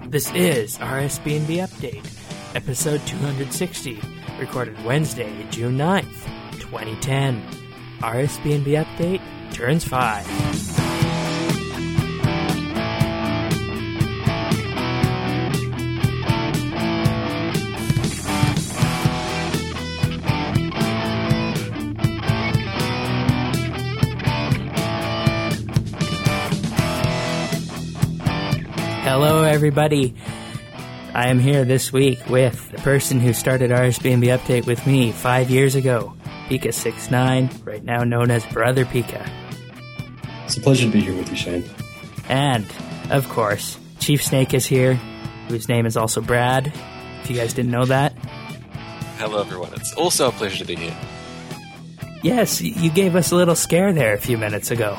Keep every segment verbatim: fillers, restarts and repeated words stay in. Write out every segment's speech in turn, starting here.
This is R S B N B Update, episode two hundred sixty, recorded Wednesday, June ninth, twenty ten. R S B N B Update, turns five. Hello, everybody. I am here this week with the person who started R S B N B Update with me five years ago, Pika sixty-nine, right now known as Brother Pika. It's a pleasure to be here with you, Shane. And, of course, Chief Snake is here, whose name is also Brad, if you guys didn't know that. Hello, everyone. It's also a pleasure to be here. Yes, you gave us a little scare there a few minutes ago.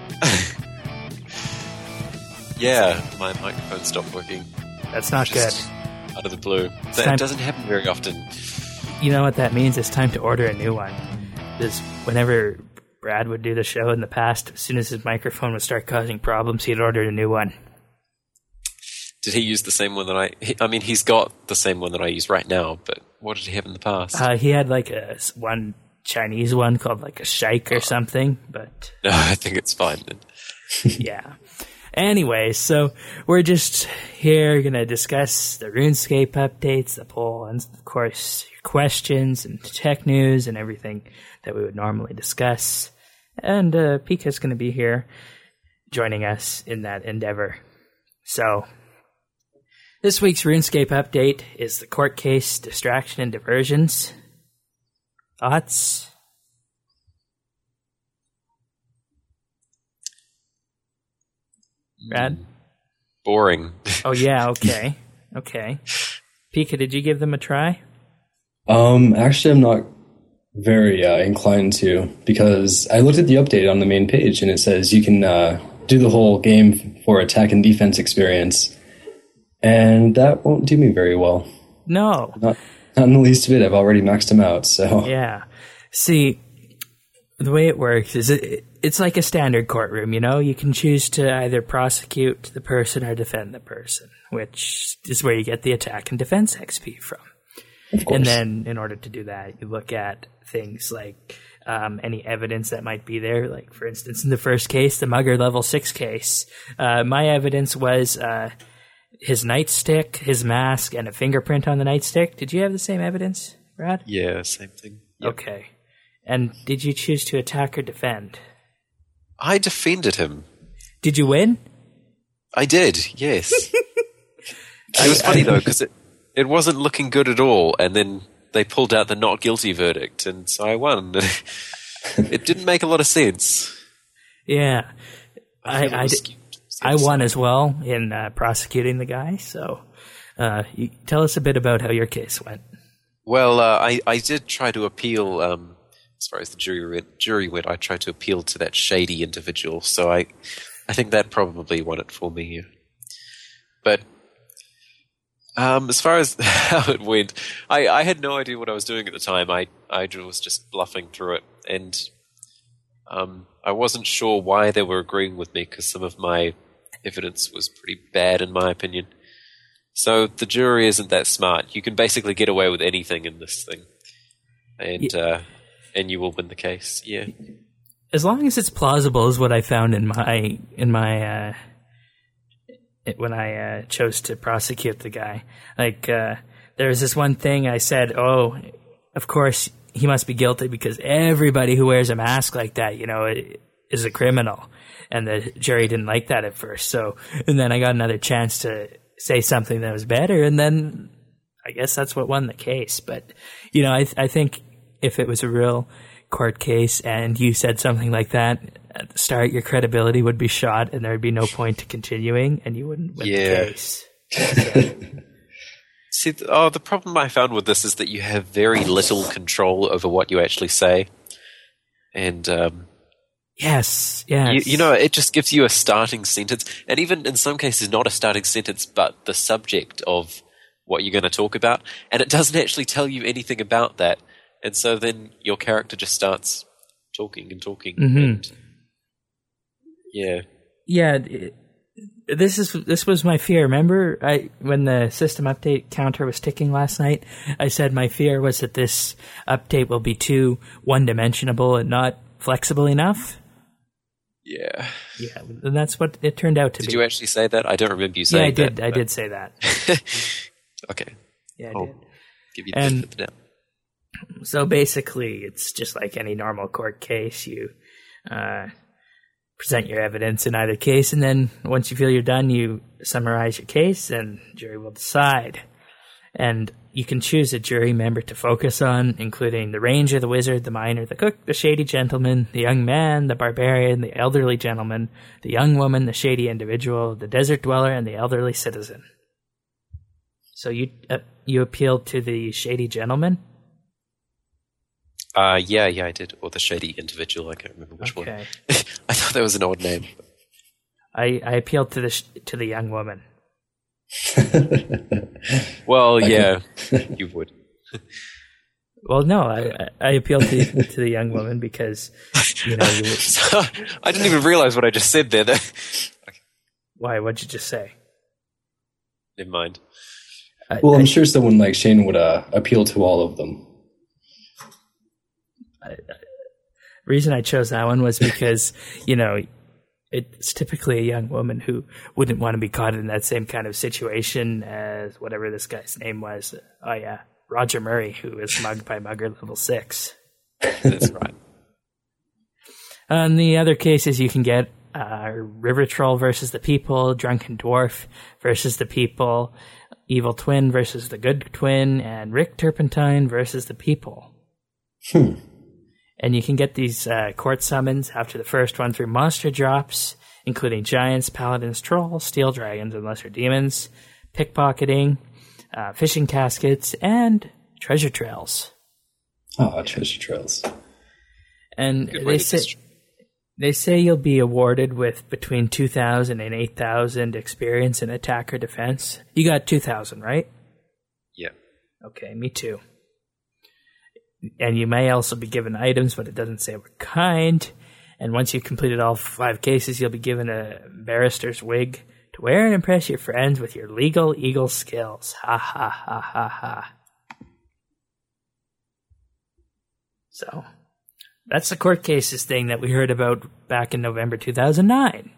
Yeah, my microphone stopped working. That's not Just good. Out of the blue. That time- doesn't happen very often. You know what that means? It's time to order a new one. Because whenever Brad would do the show in the past, as soon as his microphone would start causing problems, he'd order a new one. Did he use the same one that I... He, I mean, he's got the same one that I use right now, but what did he have in the past? Uh, he had like a s- one Chinese one called like a Sheik or something, but No, I think it's fine then. yeah. Anyway, so we're just here going to discuss the RuneScape updates, the poll, and of course, your questions and tech news and everything that we would normally discuss. And uh, Pika's going to be here joining us in that endeavor. So, this week's RuneScape update is the court case Distraction and Diversions. Thoughts? Brad? Boring. Oh, yeah, okay. Okay. Pika, did you give them a try? Um, actually, I'm not very uh, inclined to, because I looked at the update on the main page and it says you can uh, do the whole game for attack and defense experience, and that won't do me very well. No. Not, not in the least bit. I've already maxed them out, so... Yeah. See, the way it works is it, it's like a standard courtroom, you know? You can choose to either prosecute the person or defend the person, which is where you get the attack and defense X P from. Of course. And then in order to do that, you look at things like um, any evidence that might be there. Like, for instance, in the first case, the Mugger level six case, uh, my evidence was uh, his nightstick, his mask, and a fingerprint on the nightstick. Did you have the same evidence, Brad? Yeah, same thing. Yep. Okay. And did you choose to attack or defend? I defended him. Did you win? I did, yes. It was funny, though, because it, it wasn't looking good at all, and then they pulled out the not guilty verdict, and so I won. It didn't make a lot of sense. Yeah. I, I, I, did, I won as well in uh, prosecuting the guy, so uh, you, tell us a bit about how your case went. Well, uh, I, I did try to appeal, um, as far as the jury went, jury went, I tried to appeal to that shady individual, so I I think that probably won it for me. But um, as far as how it went, I, I had no idea what I was doing at the time. I, I was just bluffing through it, and um, I wasn't sure why they were agreeing with me, because some of my evidence was pretty bad, in my opinion. So the jury isn't that smart. You can basically get away with anything in this thing, and Yeah. uh, and you will win the case. Yeah, As long as it's plausible is what I found in my in my uh, it, when I uh, chose to prosecute the guy. Like uh, there was this one thing I said, "Oh, of course he must be guilty because everybody who wears a mask like that, you know, is a criminal." And the jury didn't like that at first. So, and then I got another chance to say something that was better, and then I guess that's what won the case. But you know, I th- I think if it was a real court case and you said something like that at the start, your credibility would be shot, and there would be no point to continuing, and you wouldn't win Yeah. the case. So, See, th- oh, the problem I found with this is that you have very little control over what you actually say, and um, yes, yes. you, you know, it just gives you a starting sentence, and even in some cases, not a starting sentence, but the subject of what you're going to talk about, and it doesn't actually tell you anything about that, and so then your character just starts talking and talking. Mhm. And, yeah. Yeah, it, this is this was my fear. Remember, I when the system update counter was ticking last night, I said my fear was that this update will be too one-dimensional and not flexible enough. Yeah. Yeah, and that's what it turned out to did be. Did you actually say that? I don't remember you saying that. Yeah, I did. That, I did say that. Okay. Yeah, I I'll did. Give you and the now. So basically, it's just like any normal court case. You uh, present your evidence in either case, and then once you feel you're done, you summarize your case, and the jury will decide. And you can choose a jury member to focus on, including the ranger, the wizard, the miner, the cook, the shady gentleman, the young man, the barbarian, the elderly gentleman, the young woman, the shady individual, the desert dweller, and the elderly citizen. So you uh, you appealed to the shady gentleman? Uh, yeah, yeah, I did. Or the shady individual. I can't remember which okay. one. I thought that was an odd name. I, I appealed to the sh- to the young woman. Well, yeah, you would. Well, no, I I appealed to to the young woman because you know you would, so, I didn't even realize what I just said there. Okay. Why? What'd you just say? Never mind. I, well, I'm I, sure someone like Shane would uh, appeal to all of them. I, I, reason I chose that one was because you know. It's typically a young woman who wouldn't want to be caught in that same kind of situation as whatever this guy's name was. Oh, yeah, Roger Murray, who was mugged by Mugger level six. That's right. On the other cases, you can get uh, River Troll versus the People, Drunken Dwarf versus the People, Evil Twin versus the Good Twin, and Rick Turpentine versus the People. Hmm. And you can get these uh, court summons after the first one through monster drops, including giants, paladins, trolls, steel dragons, and lesser demons, pickpocketing, uh, fishing caskets, and treasure trails. Oh, treasure trails. And they say, they say you'll be awarded with between two thousand and eight thousand experience in attack or defense. You got two thousand, right? Yeah. Okay, me too. And you may also be given items, but it doesn't say what kind. And once you've completed all five cases, you'll be given a barrister's wig to wear and impress your friends with your legal eagle skills. Ha ha ha ha ha. So, that's the court cases thing that we heard about back in November two thousand nine.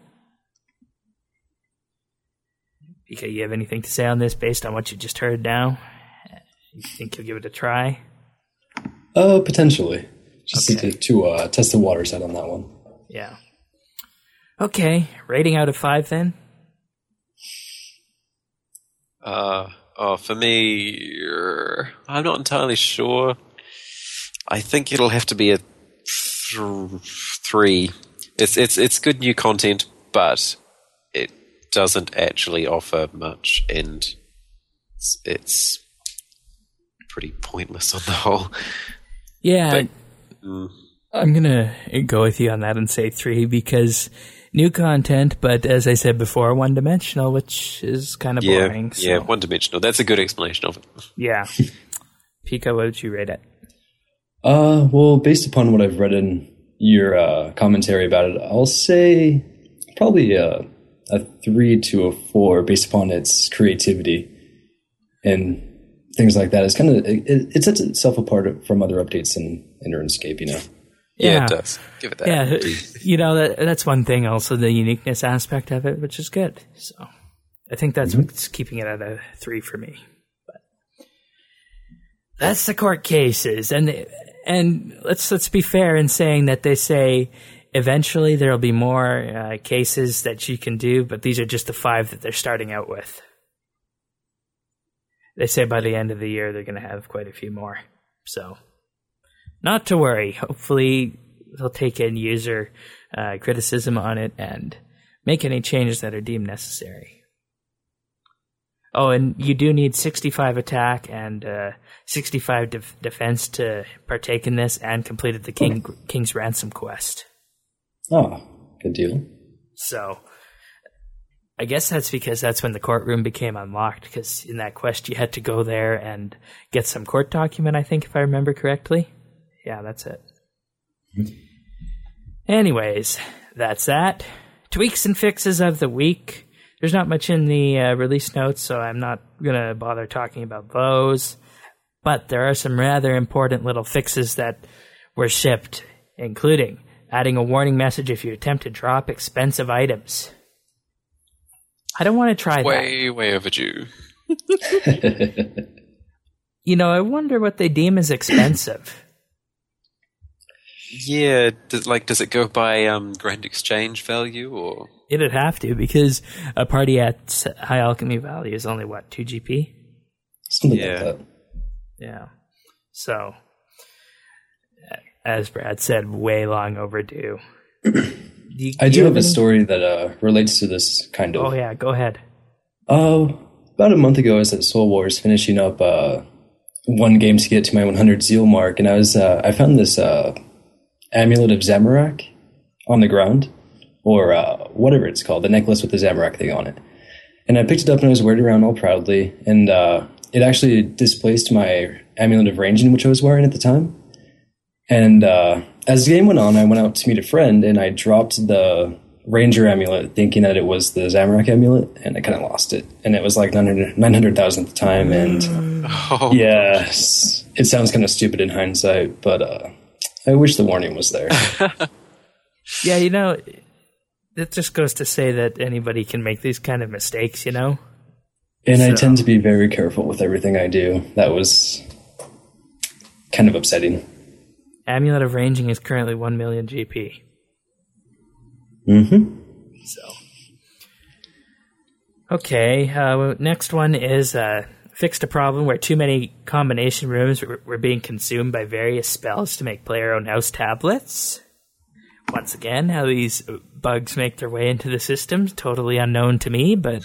Pika, you have anything to say on this based on what you just heard now? You think you'll give it a try? Uh, potentially. Just okay. to, to uh, test the waters out on that one. Yeah. Okay, rating out of five then? Uh, oh, for me, uh, I'm not entirely sure. I think it'll have to be a th- three. It's it's it's good new content, but it doesn't actually offer much, and it's, it's pretty pointless on the whole. Yeah, but, mm. I'm going to go with you on that and say three because new content, but as I said before, one-dimensional, which is kind of yeah, boring. So. Yeah, one-dimensional. That's a good explanation of it. Yeah. Pika, what would you rate it? Uh, well, based upon what I've read in your uh, commentary about it, I'll say probably a, a three to a four based upon its creativity and things like that. It's kind of it, it sets itself apart from other updates in, in RuneScape, you know. Yeah, yeah, it does. Give it that. Yeah, you know that that's one thing. Also, the uniqueness aspect of it, which is good. So, I think that's mm-hmm. what's keeping it at a three for me. But that's the court cases, and and let's let's be fair in saying that they say eventually there will be more uh, cases that you can do, but these are just the five that they're starting out with. They say by the end of the year they're going to have quite a few more. So, not to worry. Hopefully they'll take in user uh, criticism on it and make any changes that are deemed necessary. Oh, and you do need sixty-five attack and uh, sixty-five def- defense to partake in this and completed the King King's Ransom quest. Oh, good deal. So, I guess that's because that's when the courtroom became unlocked, because in that quest you had to go there and get some court document, I think, if I remember correctly. Yeah, that's it. Mm-hmm. Anyways, that's that. Tweaks and fixes of the week. there's not much in the uh, release notes, so I'm not going to bother talking about those. But there are some rather important little fixes that were shipped, including adding a warning message if you attempt to drop expensive items. I don't want to try way, that. Way, way overdue. You know, I wonder what they deem as expensive. Yeah, does, like, does it go by um, grand exchange value, or? It'd have to, because a party at High Alchemy Valley is only, what, two G P? Something Yeah. like that. Yeah. So, as Brad said, way long overdue. You, I do you have a any- story that uh, relates to this, kind of. Oh, yeah, go ahead. Oh, about a month ago, I was at Soul Wars finishing up uh, one game to get to my one hundred Zeal mark, and I was uh, I found this uh, Amulet of Zamorak on the ground, or uh, whatever it's called, the necklace with the Zamorak thing on it. And I picked it up and I was wearing it around all proudly, and uh, it actually displaced my Amulet of Ranging, which I was wearing at the time. And uh, as the game went on, I went out to meet a friend, and I dropped the Ranger amulet thinking that it was the Zamorak amulet, and I kind of lost it. And it was like nine hundred thousand at the time, and Oh. yes, it sounds kind of stupid in hindsight, but uh, I wish the warning was there. Yeah, you know, it just goes to say that anybody can make these kind of mistakes, you know? And I So- tend to be very careful with everything I do. That was kind of upsetting. Amulet of Ranging is currently one million G P. Mm-hmm. So, okay, uh, next one is uh, fixed a problem where too many combination rooms were, were being consumed by various spells to make player-owned house tablets. Once again, how these bugs make their way into the system, totally unknown to me, but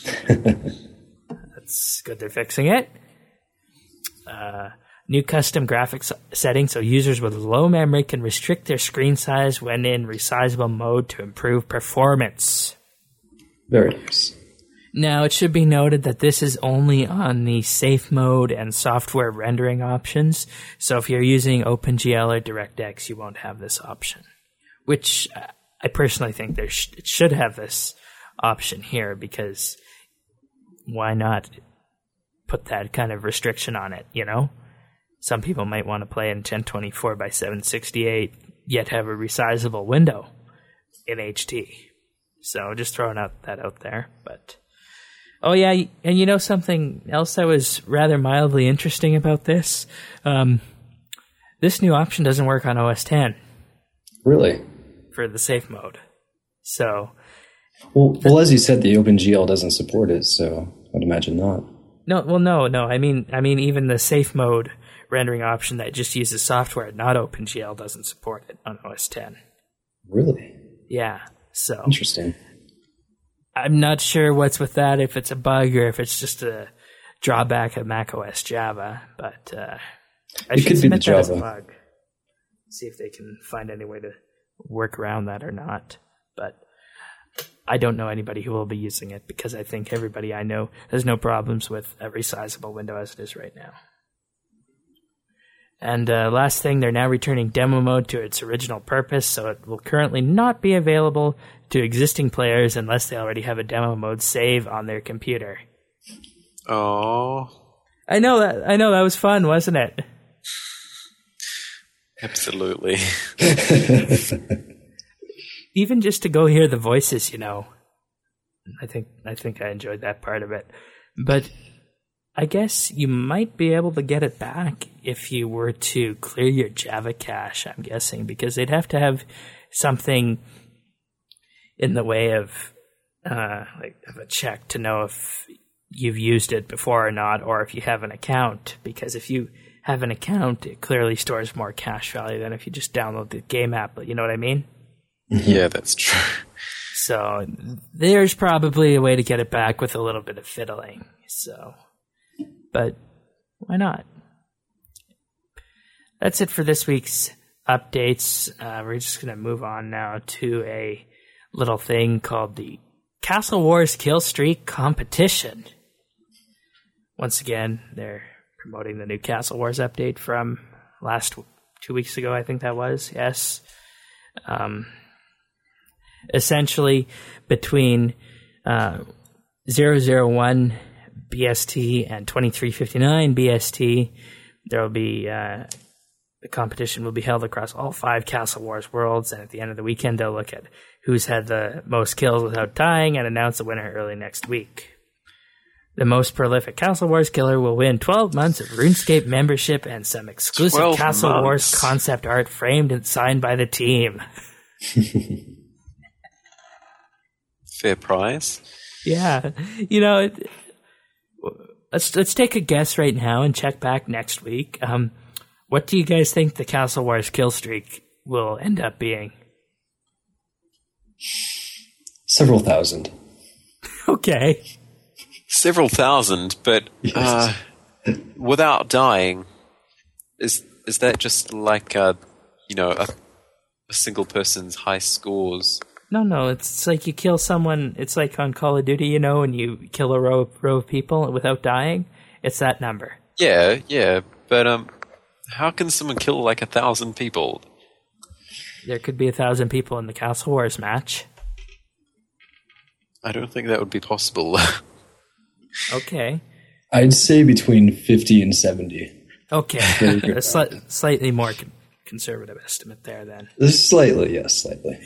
that's good they're fixing it. Uh, new custom graphics settings so users with low memory can restrict their screen size when in resizable mode to improve performance. Very nice. Now, it should be noted that this is only on the safe mode and software rendering options, so if you're using OpenGL or DirectX, you won't have this option. Which uh, I personally think there sh- it should have this option here, because why not put that kind of restriction on it, you know? Some people might want to play in ten twenty-four by seven sixty-eight, yet have a resizable window in H D. So just throwing out that out there. But oh yeah, and you know something else that was rather mildly interesting about this? Um, this new option doesn't work on O S ten Really? for the safe mode. So Well, well, as you said, the OpenGL doesn't support it, so I'd imagine not. no, well, no, no. I mean, I mean, even the safe mode rendering option that just uses software, not OpenGL, doesn't support it on O S ten. Really? Yeah, so Interesting. I'm not sure what's with that, if it's a bug or if it's just a drawback of macOS Java, but uh, I It should could be the submit that as a Java. bug. See if they can find any way to work around that or not. But I don't know anybody who will be using it, because I think everybody I know has no problems with a resizable window as it is right now. And uh, last thing, they're now returning demo mode to its original purpose, so it will currently not be available to existing players unless they already have a demo mode save on their computer. Oh, I know that. I know that was fun, wasn't it? absolutely. Even just to go hear the voices, you know. I think I think I enjoyed that part of it. But I guess you might be able to get it back if you were to clear your Java cache, I'm guessing, because they'd have to have something in the way of uh, like of a check to know if you've used it before or not, or if you have an account. Because if you have an account, it clearly stores more cache value than if you just download the game app. You know what I mean? Yeah, that's true. So there's probably a way to get it back with a little bit of fiddling. So, but why not? That's it for this week's updates. Uh, we're just going to move on now to a little thing called the Castle Wars Kill Streak Competition. Once again, they're promoting the new Castle Wars update from last two weeks ago, I think that was. Yes. Um, essentially, between uh, zero zero one B S T and twenty-three fifty-nine B S T. There will be uh, the competition will be held across all five Castle Wars worlds, and at the end of the weekend, they'll look at who's had the most kills without dying and announce the winner early next week. The most prolific Castle Wars killer will win twelve months of RuneScape membership and some exclusive Castle months. Wars concept art framed and signed by the team. Fair prize. Yeah, you know, it, let's let's take a guess right now and check back next week. Um, what do you guys think the Castle Wars kill streak will end up being? Several thousand. Okay. Several thousand, but Yes. uh, without dying, is is that just like a, you know, a, a single person's high scores? No, no, it's like you kill someone. It's like on Call of Duty, you know, when you kill a row row of people without dying. It's that number. Yeah, yeah, but um, how can someone kill like a thousand people? There could be a thousand people in the Castle Wars match. I don't think that would be possible. Okay. I'd say between fifty and seventy. Okay. Very A good. sli- slightly more con- conservative estimate there, then. Slightly, yes, slightly.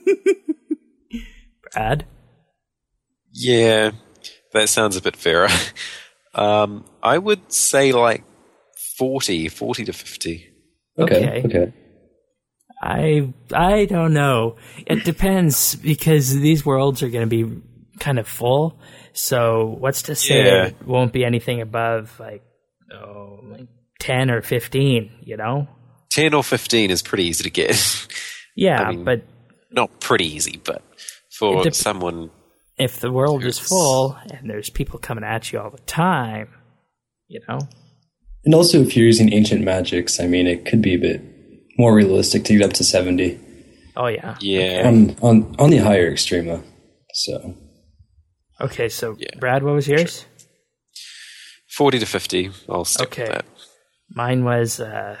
Brad? Yeah, that sounds a bit fairer. Um, I would say like forty, forty to fifty. Okay, Okay. okay. I I don't know. It depends because these worlds are going to be kind of full. So what's to say Yeah. it won't be anything above like oh like ten or fifteen? You know? ten or fifteen is pretty easy to get. Yeah, I mean, but Not pretty easy, but for It dep- someone... if the world is Yes. full and there's people coming at you all the time, you know? And also, if you're using ancient magics, I mean, it could be a bit more realistic to get up to seventy Oh yeah. Yeah. on on on the higher extrema. So Okay, so Yeah. Brad, what was yours? forty to fifty, I'll stick Okay. with that. Mine was uh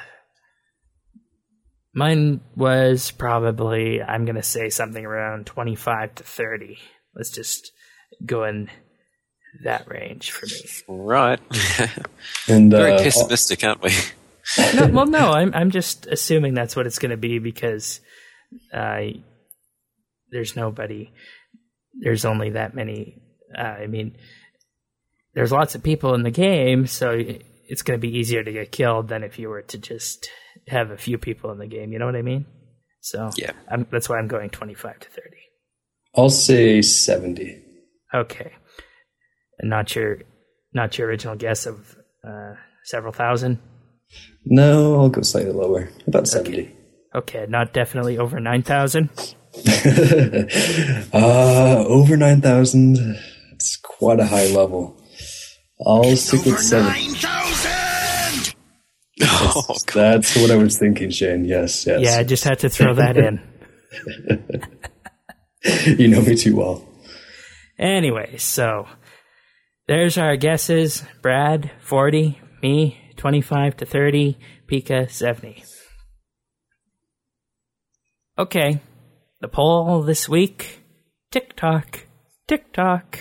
mine was probably I'm gonna say something around twenty five to thirty. Let's just go in that range for me. Right. and Very uh, pessimistic, aren't we? No, well no, I'm I'm just assuming that's what it's gonna be because uh there's nobody there's only that many uh, I mean there's lots of people in the game, so it's going to be easier to get killed than if you were to just have a few people in the game. You know what I mean? So Yeah. I'm, that's why I'm going twenty-five to thirty. I'll say seventy. Okay, and not your not your original guess of uh, several thousand. No, I'll go slightly lower, about seventy. Okay, not definitely over nine thousand. uh, over nine thousand. It's quite a high level. I'll stick with seventy. Oh, God. That's what I was thinking, Shane. Yes, yes. Yeah, I just had to throw that in. You know me too well. Anyway, so there's our guesses. Brad, forty. Me, twenty-five to thirty. Pika, seventy. Okay. The poll this week. Tick-tock. Tick-tock.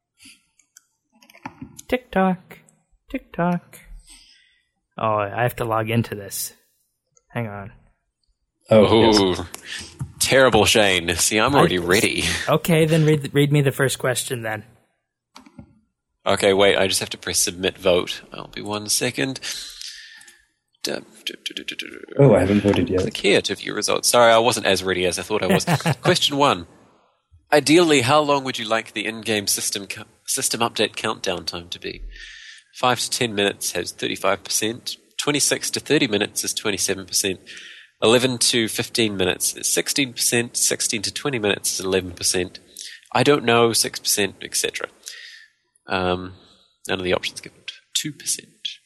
Tick-tock. Tick-tock. Oh, I have to log into this. Hang on. Oh, yes. Ooh. Terrible, Shane. See, I'm already ready. Okay, then read read me the first question then. Okay, wait, I just have to press submit vote. I'll be one second. Dum, dum, dum, dum, dum, dum. Oh, I haven't voted yet. Click here to view results. Sorry, I wasn't as ready as I thought I was. Question one. Ideally, how long would you like the in-game system co- system update countdown time to be? five to ten minutes has thirty-five percent. twenty-six to thirty minutes is twenty-seven percent. eleven to fifteen minutes is sixteen percent. sixteen to twenty minutes is eleven percent. I don't know, six percent, et cetera. Um, none of the options given. two percent.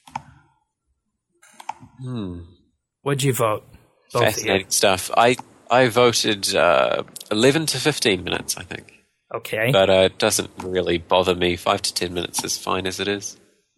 Hmm. What'd you vote? Both of you. Fascinating stuff. I I voted uh, eleven to fifteen minutes, I think. Okay. But uh, it doesn't really bother me. five to ten minutes is fine as it is.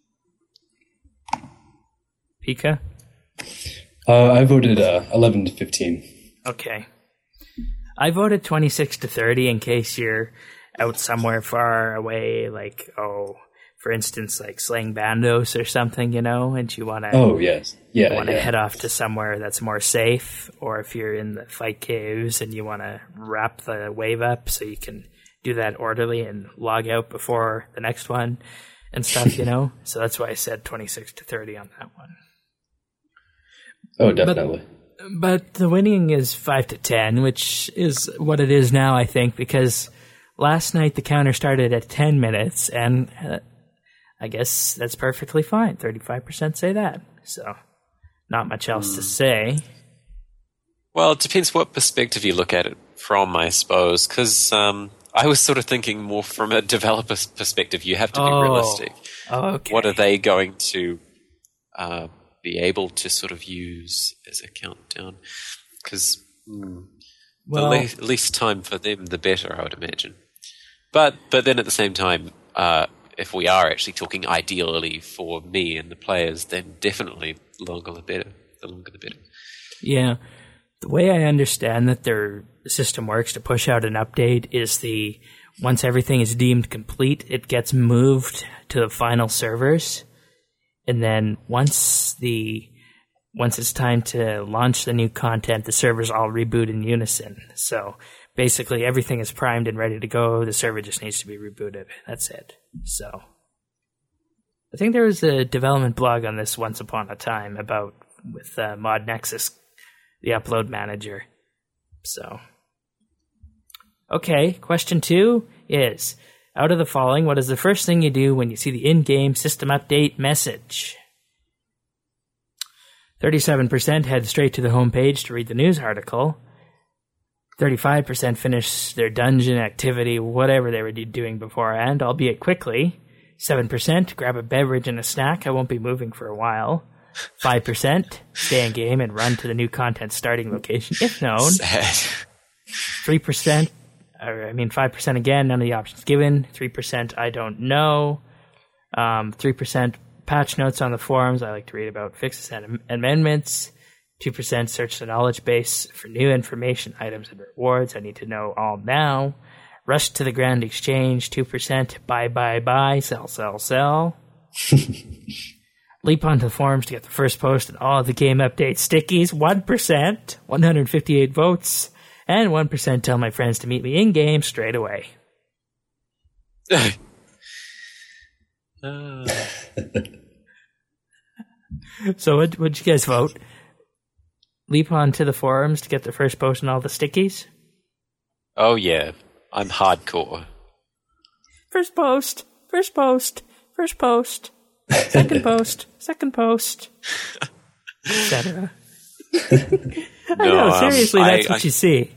Pika? Uh, I voted uh, eleven to fifteen. Okay. I voted twenty-six to thirty in case you're out somewhere far away, like, oh, for instance, like slaying Bandos or something, you know, and you want to oh yes, yeah, want to yeah. head off to somewhere that's more safe, or if you're in the fight caves and you want to wrap the wave up so you can do that orderly and log out before the next one and stuff, you know. So that's why I said twenty-six to thirty on that one. Oh, definitely. But, but the winning is five to ten, which is what it is now, I think, because last night the counter started at ten minutes, and uh, I guess that's perfectly fine. thirty-five percent say that. So not much else mm. to say. Well, it depends what perspective you look at it from, I suppose, because um, I was sort of thinking more from a developer's perspective. You have to be oh. realistic. Oh, okay. What are they going to uh, be able to sort of use as a countdown? Because mm, well, the le- least time for them, the better, I would imagine. But but then at the same time, uh, if we are actually talking ideally for me and the players, then definitely longer the better. The longer the better. Yeah. The way I understand that their system works to push out an update is the once everything is deemed complete, it gets moved to the final servers, and then once the once it's time to launch the new content, the servers all reboot in unison. So basically, everything is primed and ready to go. The server just needs to be rebooted. That's it. So I think there was a development blog on this once upon a time about with uh, Mod Nexus, the upload manager. So, okay, question two is, out of the following, what is the first thing you do when you see the in-game system update message? thirty-seven percent head straight to the homepage to read the news article. thirty-five percent finish their dungeon activity, whatever they were doing beforehand, albeit quickly. seven percent grab a beverage and a snack. I won't be moving for a while. five percent stay in game and run to the new content starting location if known. Sad. three percent, or I mean five percent again, none of the options given. three percent I don't know. Um, three percent patch notes on the forums. I like to read about fixes and am- amendments. two percent search the knowledge base for new information, items, and rewards. I need to know all now. Rush to the Grand Exchange. two percent buy, buy, buy, sell, sell, sell. Leap onto the forums to get the first post and all of the game update stickies. one percent, one hundred fifty-eight votes. And one percent tell my friends to meet me in-game straight away. uh. So what would you guys vote? Leap onto the forums to get the first post and all the stickies? Oh, yeah. I'm hardcore. First post, first post, first post, second post, second post, et cetera. I No, know, um, seriously, that's I, what I, you see.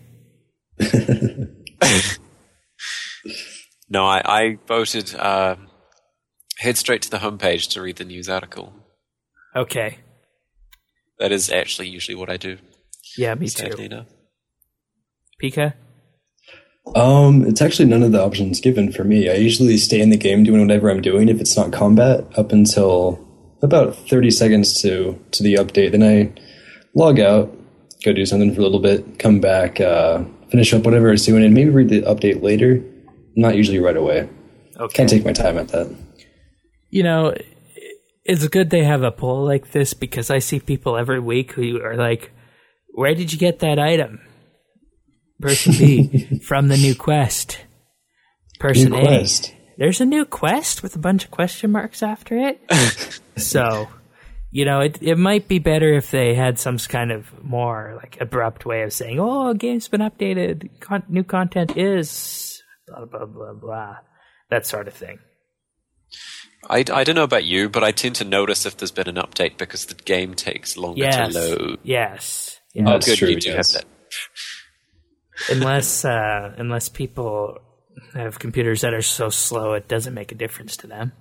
No, I, I voted uh, head straight to the homepage to read the news article. Okay. That is actually usually what I do. Yeah, me Sadly too. enough. Pika? Um, it's actually none of the options given for me. I usually stay in the game doing whatever I'm doing if it's not combat up until about thirty seconds to, to the update. Then I log out, go do something for a little bit, come back, uh, finish up whatever I was doing, and maybe read the update later. Not usually right away. Okay. Can't take my time at that. You know, it's good they have a poll like this because I see people every week who are like, where did you get that item? Person B, from the new quest. Person New A, quest. there's a new quest with a bunch of question marks after it. So, you know, it it might be better if they had some kind of more like abrupt way of saying, oh, game's been updated, Con- new content is blah, blah, blah, blah, that sort of thing. I, I don't know about you, but I tend to notice if there's been an update because the game takes longer Yes, to load. yes. Oh, That's good, true, you do yes. have that. unless uh, unless people have computers that are so slow it doesn't make a difference to them.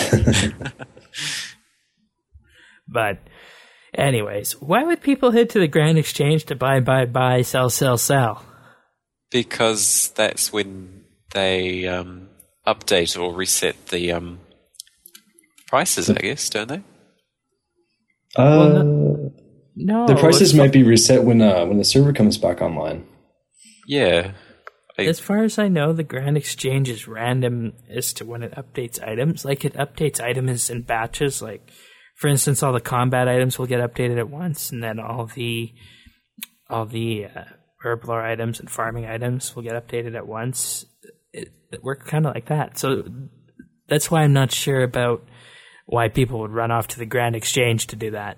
But anyways, why would people head to the Grand Exchange to buy, buy, buy, sell, sell, sell? Because that's when they um, update or reset the um, prices, I guess, don't they? Uh, Well, No, the prices it's- might be reset when uh, when the server comes back online. Yeah. I, As far as I know, the Grand Exchange is random as to when it updates items. Like, it updates items in batches. Like, for instance, all the combat items will get updated at once, and then all the all the uh, herblore items and farming items will get updated at once. It, it works kind of like that. So that's why I'm not sure about why people would run off to the Grand Exchange to do that.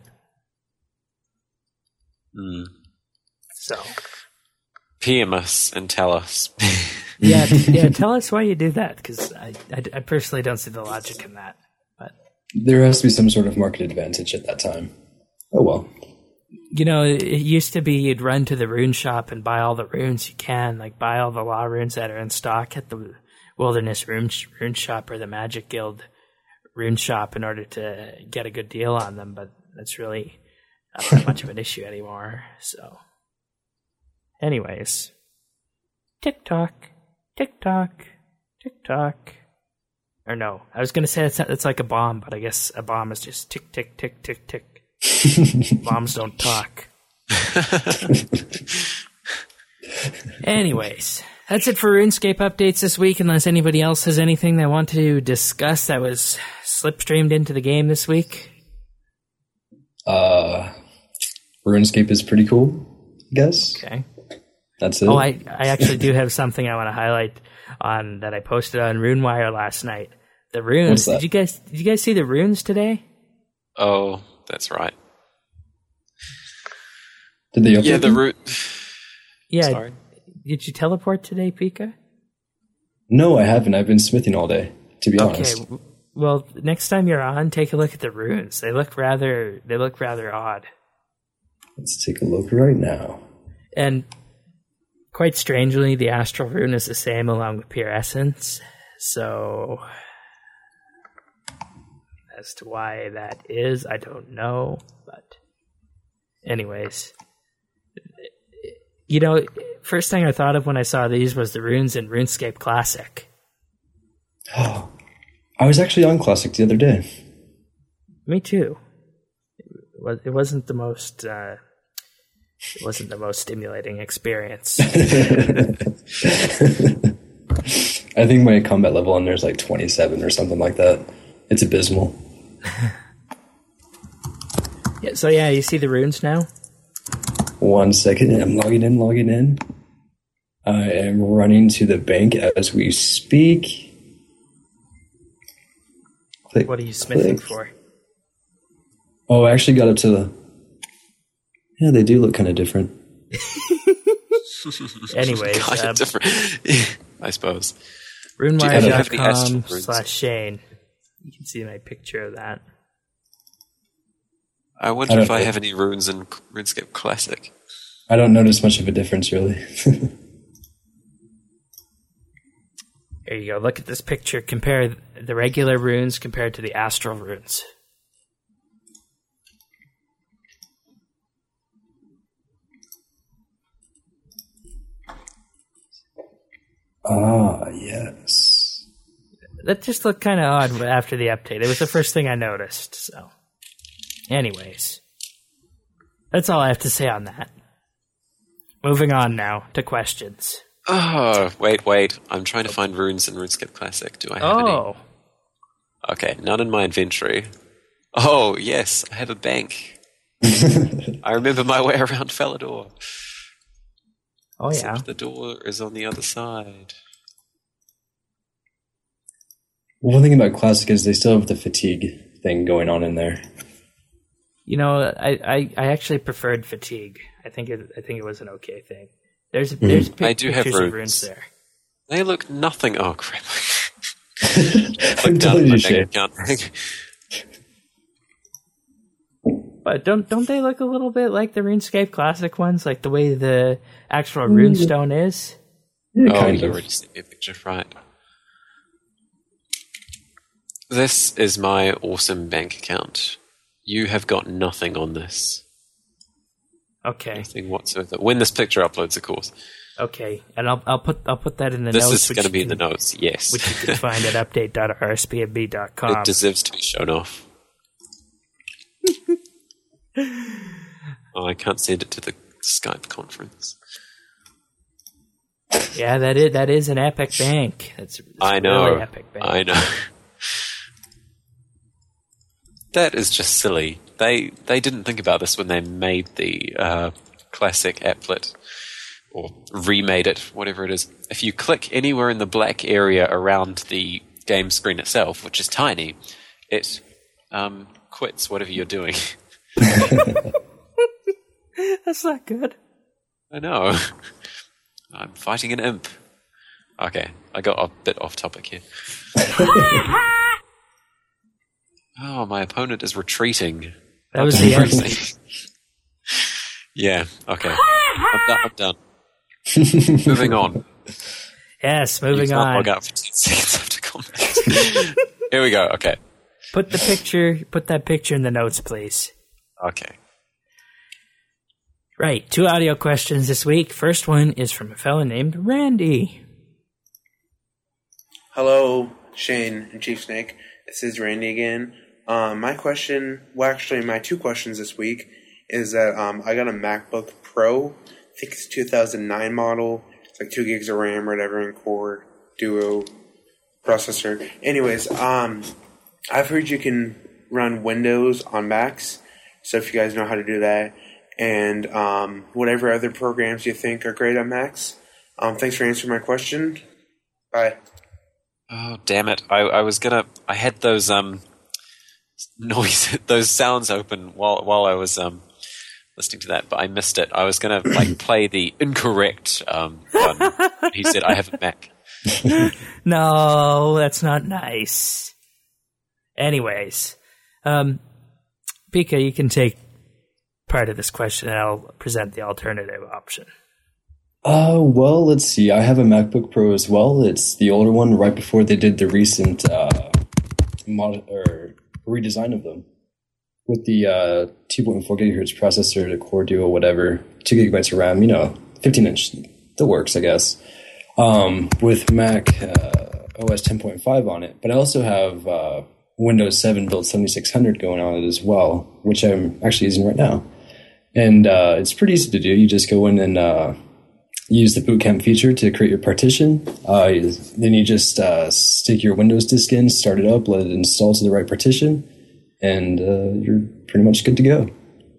mm. So... P M us and tell us. yeah, yeah. Tell us why you do that, because I, I, I personally don't see the logic in that. But There has to be some sort of market advantage at that time. Oh well. you know, it used to be you'd run to the rune shop and buy all the runes you can, like buy all the law runes that are in stock at the Wilderness Rune Rune Shop or the Magic Guild Rune Shop in order to get a good deal on them. But that's really not that much of an issue anymore. So. Anyways, tick-tock, tick-tock, tick-tock. Or no, I was going to say it's, it's like a bomb, but I guess a bomb is just tick, tick, tick, tick, tick. Bombs don't talk. Anyways, that's it for RuneScape updates this week, unless anybody else has anything they want to discuss that was slipstreamed into the game this week. Uh, RuneScape is pretty cool, I guess. Okay. That's it. Oh, I, I actually do have something I want to highlight on that I posted on RuneWire last night. The runes. What's that? Did you guys did you guys see the runes today? Oh, that's right. Did they update Yeah, the them? root. Yeah. Sorry. Did you teleport today, Pika? No, I haven't. I've been smithing all day, to be Okay. honest. w- Well, next time you're on, take a look at the runes. They look rather they look rather odd. Let's take a look right now. And quite strangely, the astral rune is the same along with pure essence. So as to why that is, I don't know. But anyways, you know, first thing I thought of when I saw these was the runes in RuneScape Classic. Oh, I was actually on Classic the other day. Me too. It, was, it wasn't the most. Uh, it wasn't the most stimulating experience. I think my combat level on there is like twenty-seven or something like that. It's abysmal. Yeah. So yeah, you see the runes now. One second, I'm logging in, logging in. I am running to the bank as we speak. Click, What are you smithing click. for? Oh, I actually got up to the... Yeah, they do look kind of different. Anyways, kind uh, of different, I suppose. runewire Do you dot have any astral com runes? slash Shane. You can see my picture of that. I I wonder don't if I know. have any runes in RuneScape Classic. I don't notice much of a difference, really. There you go. Look at this picture. Compare the regular runes compared to the astral runes. Ah, yes. That just looked kind of odd after the update. It was the first thing I noticed. So, anyways, that's all I have to say on that. Moving on now to questions. Oh, wait, wait. I'm trying to find runes in RuneScape Classic. Do I have any? Oh, Okay, none in my inventory. Oh, yes, I have a bank. I remember my way around Falador. oh yeah. Except the door is on the other side. One thing about Classic is they still have the fatigue thing going on in there. You know, I, I, I actually preferred fatigue. I think it I think it was an okay thing. There's there's pic- I do have pictures of runes. runes there. They look nothing. Oh, crap. I'm Look down telling at my you, Shane. bank account. But don't don't they look a little bit like the RuneScape Classic ones, like the way the actual runestone is? Yeah, Oh, kind you of. already sent me a picture, right. This is my awesome bank account. You have got nothing on this. Okay, Nothing whatsoever. When this picture uploads, of course. okay, and I'll I'll put I'll put that in the This notes. is which going to you be in the can- notes, yes. which you can find at update dot r s p m b dot com. It deserves to be shown off. Oh, I can't send it to the Skype conference. Yeah, that is that is an epic bank. That's, that's I know. Really epic bank. I know. That is just silly. They they didn't think about this when they made the uh, classic applet, or remade it, whatever it is. If you click anywhere in the black area around the game screen itself, which is tiny, it um, quits whatever you're doing. That's not good. I know. I'm fighting an imp. Okay, I got a bit off topic here. Oh, my opponent is retreating. That was the end. Yeah, okay. I'm done. I'm done. Moving on. Yes, moving you can't on. log out for ten seconds after combat. Here we go, okay. Put the picture, put that picture in the notes, please. Okay. Right, two audio questions this week. First one is from a fellow named Randy. Hello, Shane and Chief Snake. This is Randy again. Um, my question, well, actually, my two questions this week is that um, I got a MacBook Pro. I think it's two thousand nine model. It's like two gigs of RAM, or whatever, and Core Duo processor. Anyways, um, I've heard you can run Windows on Macs. So if you guys know how to do that, and um, whatever other programs you think are great on Macs. Um, thanks for answering my question. Bye. Oh, damn it. I, I was gonna... I had those um noise, those sounds open while while I was um listening to that, but I missed it. I was gonna like play the incorrect um one. He said, I have a Mac. No, that's not nice. Anyways, um, Pika, you can take part of this question and I'll present the alternative option. Uh, well, let's see. I have a MacBook Pro as well. It's the older one, right before they did the recent uh, mod or redesign of them with the uh, two point four gigahertz processor, the Core Duo, whatever, two gigabytes of RAM. You know, fifteen inch. That works, I guess. Um, with Mac uh, O S ten point five on it, but I also have uh, Windows seven build seventy-six hundred going on it as well, which I'm actually using right now. And uh, it's pretty easy to do. You just go in and uh, use the Boot Camp feature to create your partition. Uh, then you just uh, stick your Windows disk in, start it up, let it install to the right partition, and uh, you're pretty much good to go.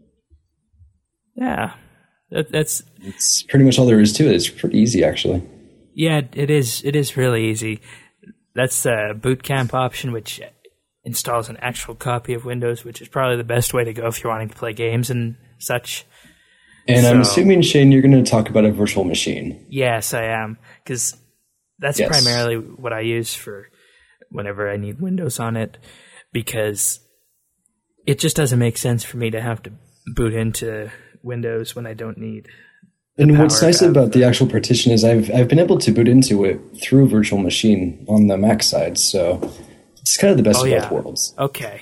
Yeah, that, that's it's pretty much all there is to it. It's pretty easy, actually. Yeah, it is. It is really easy. That's the Boot Camp option, which installs an actual copy of Windows, which is probably the best way to go if you're wanting to play games and such. And so, I'm assuming, Shane, you're going to talk about a virtual machine. Yes, I am, because that's yes. primarily what I use for whenever I need Windows on it, because it just doesn't make sense for me to have to boot into Windows when I don't need. And what's nice about the actual partition is I've I've been able to boot into it through a virtual machine on the Mac side, so it's kind of the best oh, of yeah. both worlds. Okay,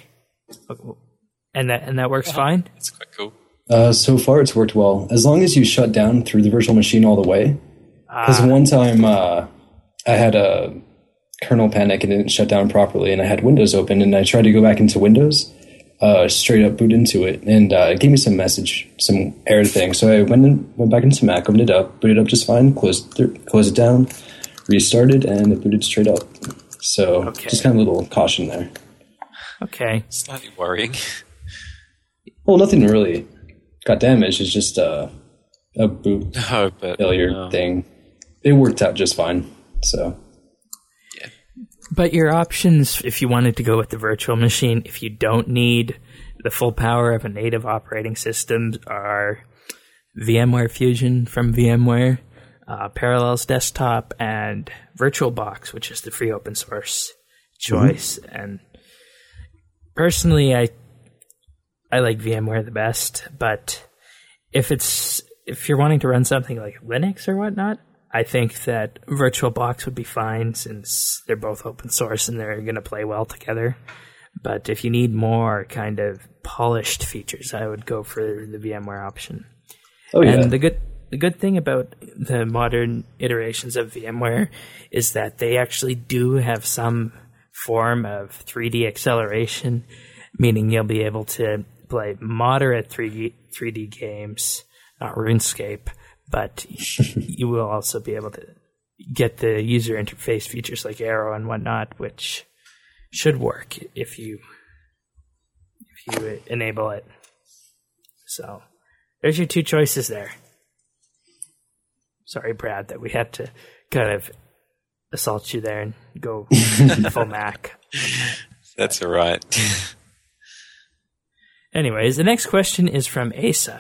and that and that works yeah. fine. It's quite cool. Uh, so far, it's worked well. As long as you shut down through the virtual machine all the way. Because uh, one time uh, I had a kernel panic and it didn't shut down properly, and I had Windows open, and I tried to go back into Windows, uh, straight up boot into it, and uh, it gave me some message, some error thing. So I went in, went back into Mac, opened it up, booted up just fine, closed th- closed it down, restarted, and it booted straight up. So okay. just kind of a little caution there. Okay. Slightly worrying. Well, nothing really got damaged. It's just uh, a boot no, but, failure no. thing. It worked out just fine. So, yeah. But your options, if you wanted to go with the virtual machine, if you don't need the full power of a native operating system, are VMware Fusion from VMware, uh, Parallels Desktop, and VirtualBox, which is the free open source choice. Mm-hmm. And personally, I. I like VMware the best, but if it's if you're wanting to run something like Linux or whatnot, I think that VirtualBox would be fine since they're both open source and they're going to play well together. But if you need more kind of polished features, I would go for the VMware option. Oh yeah. And the good the good thing about the modern iterations of VMware is that they actually do have some form of three D acceleration, meaning you'll be able to play moderate three D, three D games, not RuneScape, but you will also be able to get the user interface features like arrow and whatnot, which should work if you if you enable it. So there's your two choices there. Sorry, Brad, that we had to kind of assault you there and go full Mac. That's all right. Anyways, the next question is from Asa.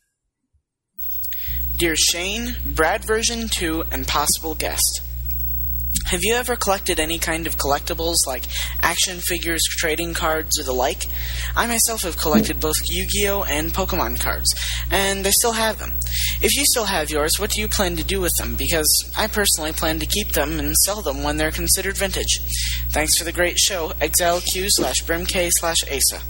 Dear Shane, Brad version two, and possible guest. Have you ever collected any kind of collectibles like action figures, trading cards, or the like? I myself have collected both Yu-Gi-Oh! And Pokemon cards, and I still have them. If you still have yours, what do you plan to do with them? Because I personally plan to keep them and sell them when they're considered vintage. Thanks for the great show. ExileQ slash BrimK slash Asa.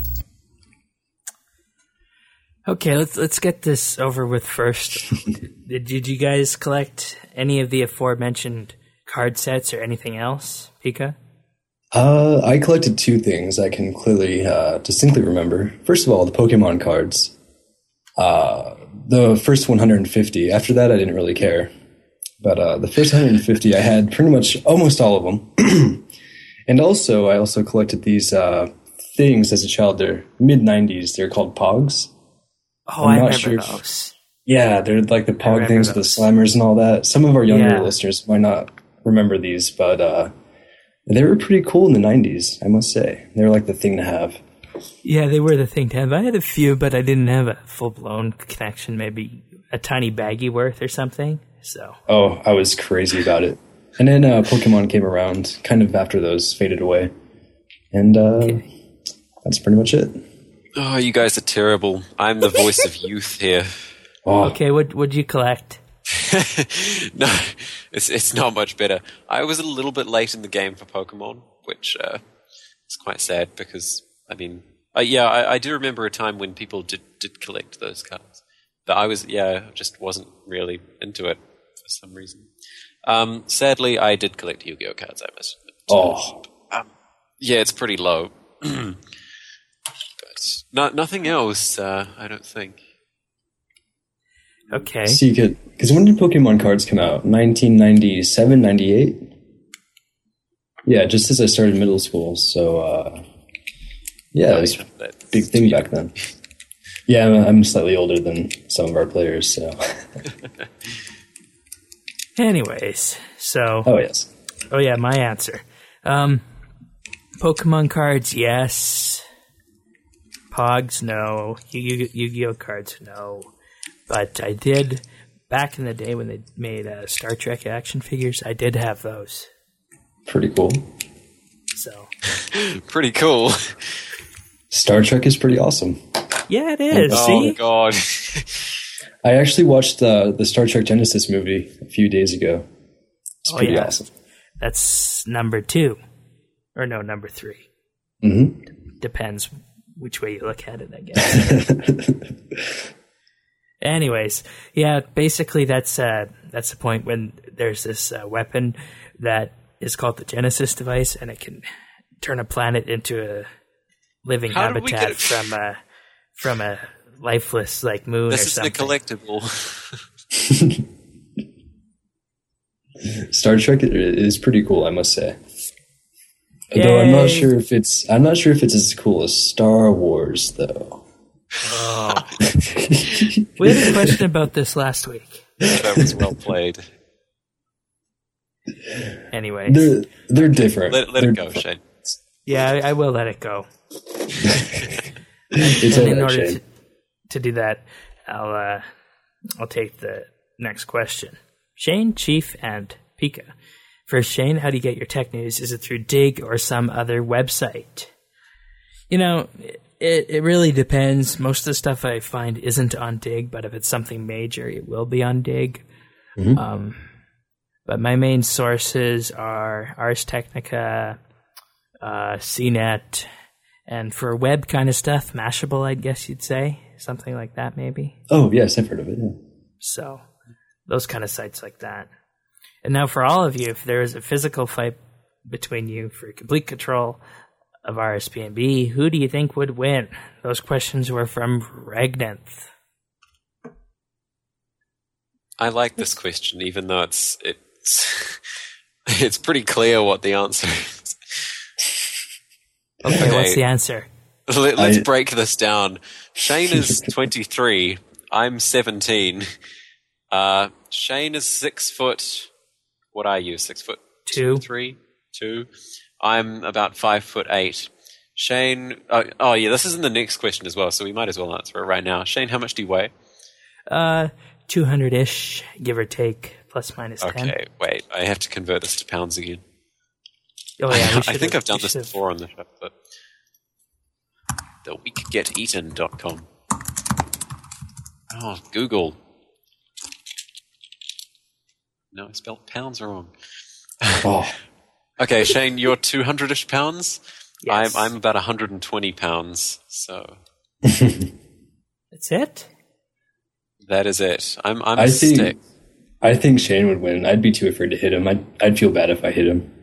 Okay, let's let's get this over with first. did, did you guys collect any of the aforementioned card sets or anything else, Pika? Uh, I collected two things I can clearly, uh, distinctly remember. First of all, the Pokemon cards. Uh, the first one hundred fifty. After that, I didn't really care. But uh, the first one hundred fifty, I had pretty much almost all of them. And also, I also collected these uh, things as a child. They're mid nineties. They're called Pogs. Oh, I'm I not remember sure if- those. Yeah, they're like the Pog things with the those. slammers and all that. Some of our younger Yeah. listeners might not remember these, but uh, they were pretty cool in the nineties, I must say. They were like the thing to have. Yeah, they were the thing to have. I had a few, but I didn't have a full-blown connection, maybe a tiny baggie worth or something. So Oh, I was crazy about it. And then uh, Pokemon came around kind of after those faded away. And uh, Okay. that's pretty much it. Oh, you guys are terrible. I'm the voice of youth here. Oh, Okay, what would you collect? No, it's it's not much better. I was a little bit late in the game for Pokemon, which uh, is quite sad because, I mean, uh, yeah, I, I do remember a time when people did, did collect those cards. But I was, yeah, just wasn't really into it for some reason. Um, sadly, I did collect Yu-Gi-Oh cards, I must admit. oh. Um, yeah, it's pretty low. But no, nothing else, uh, I don't think. Okay. So you could, because when did Pokemon cards come out? nineteen ninety-seven, ninety-eight? Yeah, just as I started middle school. So, uh, yeah, it was a That's big thing back then. Yeah, I'm, I'm slightly older than some of our players, so. Anyways, so... Oh, yes. Oh yeah, my answer. Um, Pokemon cards, yes. Pogs, no. Yu- Yu-Gi-Oh cards, no. But I did, back in the day when they made uh, Star Trek action figures, I did have those. Pretty cool. So pretty cool. Star Trek is pretty awesome. yeah, it is. Oh, See, God. I actually watched uh, the Star Trek Genesis movie a few days ago. It's Oh, pretty yeah. awesome. That's number two, or no, number three. Mm-hmm. Depends which way you look at it, I guess. Anyways, yeah, basically that's uh, that's the point when there's this uh, weapon that is called the Genesis device, and it can turn a planet into a living How did we habitat get- from a from a lifeless like moon This or isn't something. a collectible. Star Trek is pretty cool, I must say. Though I'm Yay. not sure if it's I'm not sure if it's as cool as Star Wars, though. We had a question about this last week. That was well played. Anyways, They're they're different. Let, let They're it go, different. Shane. yeah, I, I will let it go. It's And all in right, order Shane. to, to do that, I'll uh, I'll take the next question. Shane, Chief, and Pika. First, Shane, how do you get your tech news? Is it through Dig or some other website? You know, it it really depends. Most of the stuff I find isn't on Dig, but if it's something major, it will be on Dig. Mhm. Um, but my main sources are Ars Technica, uh, C net, and for web kind of stuff, Mashable, I guess you'd say. Something like that, maybe. Oh yes, I've heard of it. Yeah. So, those kind of sites like that. And now for all of you, if there is a physical fight between you for complete control of R S P N B, who do you think would win? Those questions were from Regnanth. I like this question, even though it's it it's it's pretty clear what the answer is. Okay, Okay. what's the answer? Let, let's I- break this down. Shane is twenty-three. I'm seventeen. Uh, Shane is six foot. What are you? Six foot Two. three, two. I'm about five foot eight. Shane. Oh, oh yeah, this is in the next question as well, so we might as well answer it right now. Shane, how much do you weigh? Uh, two hundred ish, give or take, plus minus ten. Okay, wait. I have to convert this to pounds again. Oh yeah, we I should've- think I've done we this should've- before on the show, but the week get eaten dot com. Oh, Google. No, I spelled pounds wrong. Oh, Okay, Shane, you're two hundred-ish pounds. Yes. I'm I'm about one hundred twenty pounds, so That's it. that is it. I'm I'm I a think stick. I think Shane would win. I'd be too afraid to hit him. I'd I'd feel bad if I hit him.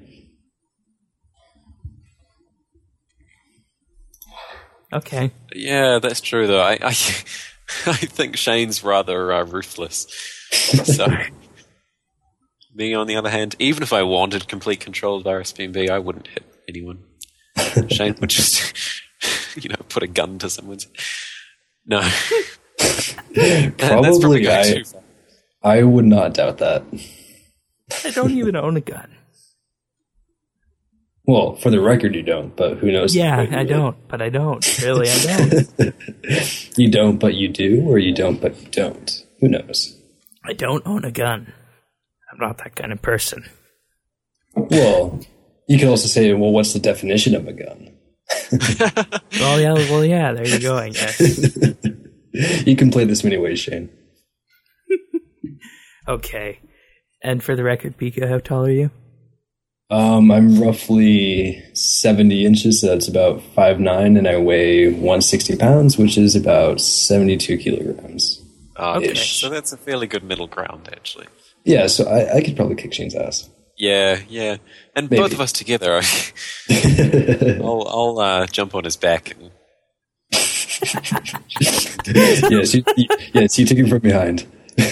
Okay. Yeah, that's true though. I I, I think Shane's rather uh, ruthless. So me, on the other hand, even if I wanted complete control of R S P N B, I wouldn't hit anyone. Shane would just, you know, put a gun to someone's. No, That- that's Probably, going I too far. I would not doubt that. I don't even own a gun. Well, for the record, you don't. But who knows? Yeah, But you I would. don't, but I don't. Really, I don't. You don't, but you do, or you don't, but you don't. Who knows? I don't own a gun. I'm not that kind of person. Well, you could also say, well, what's the definition of a gun? Well, yeah, well, yeah. There you go. I guess. You can play this many ways, Shane. Okay. And for the record, Pika, how tall are you? Um, I'm roughly seventy inches, so that's about five nine, and I weigh one hundred sixty pounds, which is about seventy-two kilograms. Oh, okay, Ish. so that's a fairly good middle ground, actually. Yeah, so I, I could probably kick Shane's ass. Yeah, yeah, and Maybe. both of us together. I- I'll I'll uh, jump on his back and yes, you, you, yes, you took him from behind.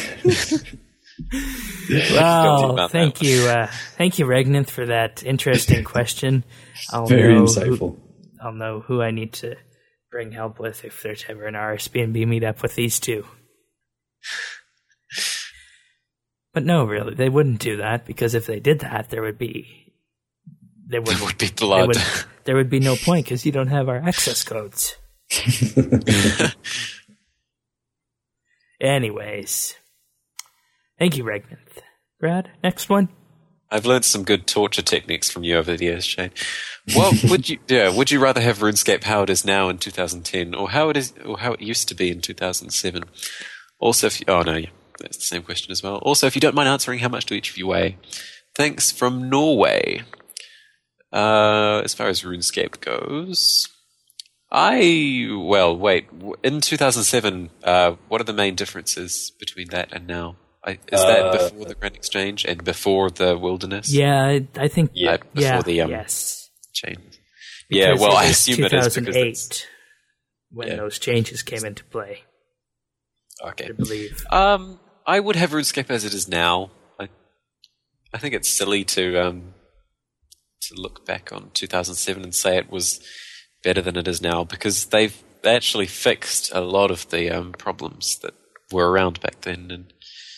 Guilty Well, about thank that. you, uh, thank you, Regnant, for that interesting question. I'll Very know insightful. Who, I'll know who I need to bring help with if there's ever an R S P N B meetup with these two. But no, really, they wouldn't do that, because if they did that, there would be there would, there would be there blood. would, there would be no point because you don't have our access codes. Anyways, thank you, Regnant. Brad, next one. I've learned some good torture techniques from you over the years, Shane. Well, would you? Yeah, would you rather have RuneScape how it is now in two thousand ten, or how it is, or how it used to be in two thousand seven? Also, if you, oh no, yeah, that's the same question as well. Also, if you don't mind answering, how much do each of you weigh? Thanks from Norway. Uh, as far as RuneScape goes, I well wait. w- In two thousand seven, uh, what are the main differences between that and now? I, is Uh, that before the Grand Exchange and before the Wilderness? Yeah, I, I think. Yeah. Uh, before Yeah. the um, yes. change. Yeah, Because well, it I was assume it is because two thousand eight it's when yeah. those changes came into play. okay. I believe. Um, I would have RuneScape as it is now. I, I think it's silly to um to look back on two thousand seven and say it was better than it is now, because they've they actually fixed a lot of the um, problems that were around back then, and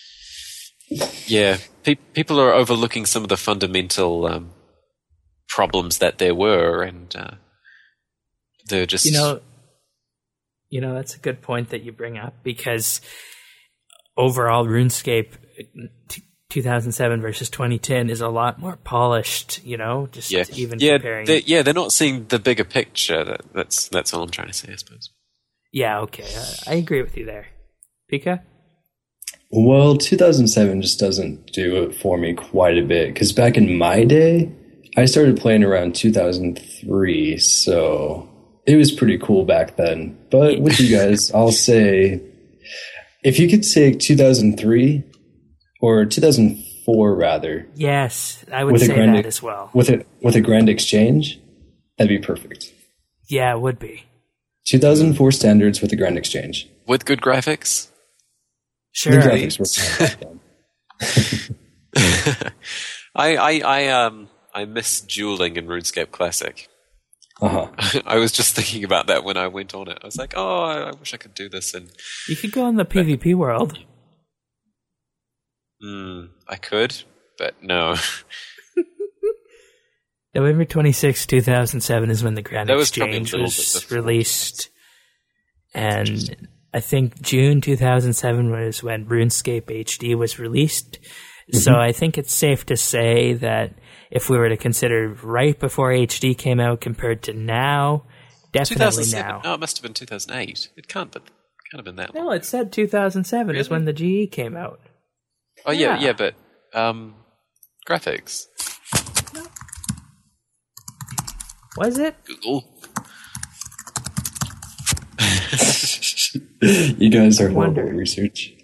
yeah, pe- people are overlooking some of the fundamental um, problems that there were, and uh, they're just You know, you know that's a good point that you bring up, because overall RuneScape t- two thousand seven versus twenty ten is a lot more polished. You know, just yeah, even yeah, comparing. they're, yeah, they're not seeing the bigger picture. That, that's that's all I'm trying to say, I suppose. Yeah, okay, I, I agree with you there, Pika. Well, two thousand seven just doesn't do it for me quite a bit, because back in my day, I started playing around two thousand three, so it was pretty cool back then. But with you guys, I'll say, if you could say two thousand three or two thousand four rather, Yes, I would with a say grand that as well. with a with a grand exchange, that'd be perfect. Yeah, it would be. two thousand four standards with a grand exchange. With good graphics. Sure. The graphics were I, I, I, um, I miss dueling in RuneScape Classic. Uh-huh. I was just thinking about that when I went on it. I was like, oh, I, I wish I could do this. And You could go in the PvP world. mm, I could, but no. November twenty-sixth, two thousand seven is when the Grand That was probably a Exchange little was, bit before. released. And I think June two thousand seven was when RuneScape H D was released. Mm-hmm. So I think it's safe to say that if we were to consider right before H D came out compared to now, definitely now. No, it must have been two thousand eight. It can't, but it can't have been that long. No, it said two thousand seven is Really? when the G E came out. Oh, yeah, Yeah. yeah, but um, graphics. Was it? Google. You guys are horrible Wonder. at research.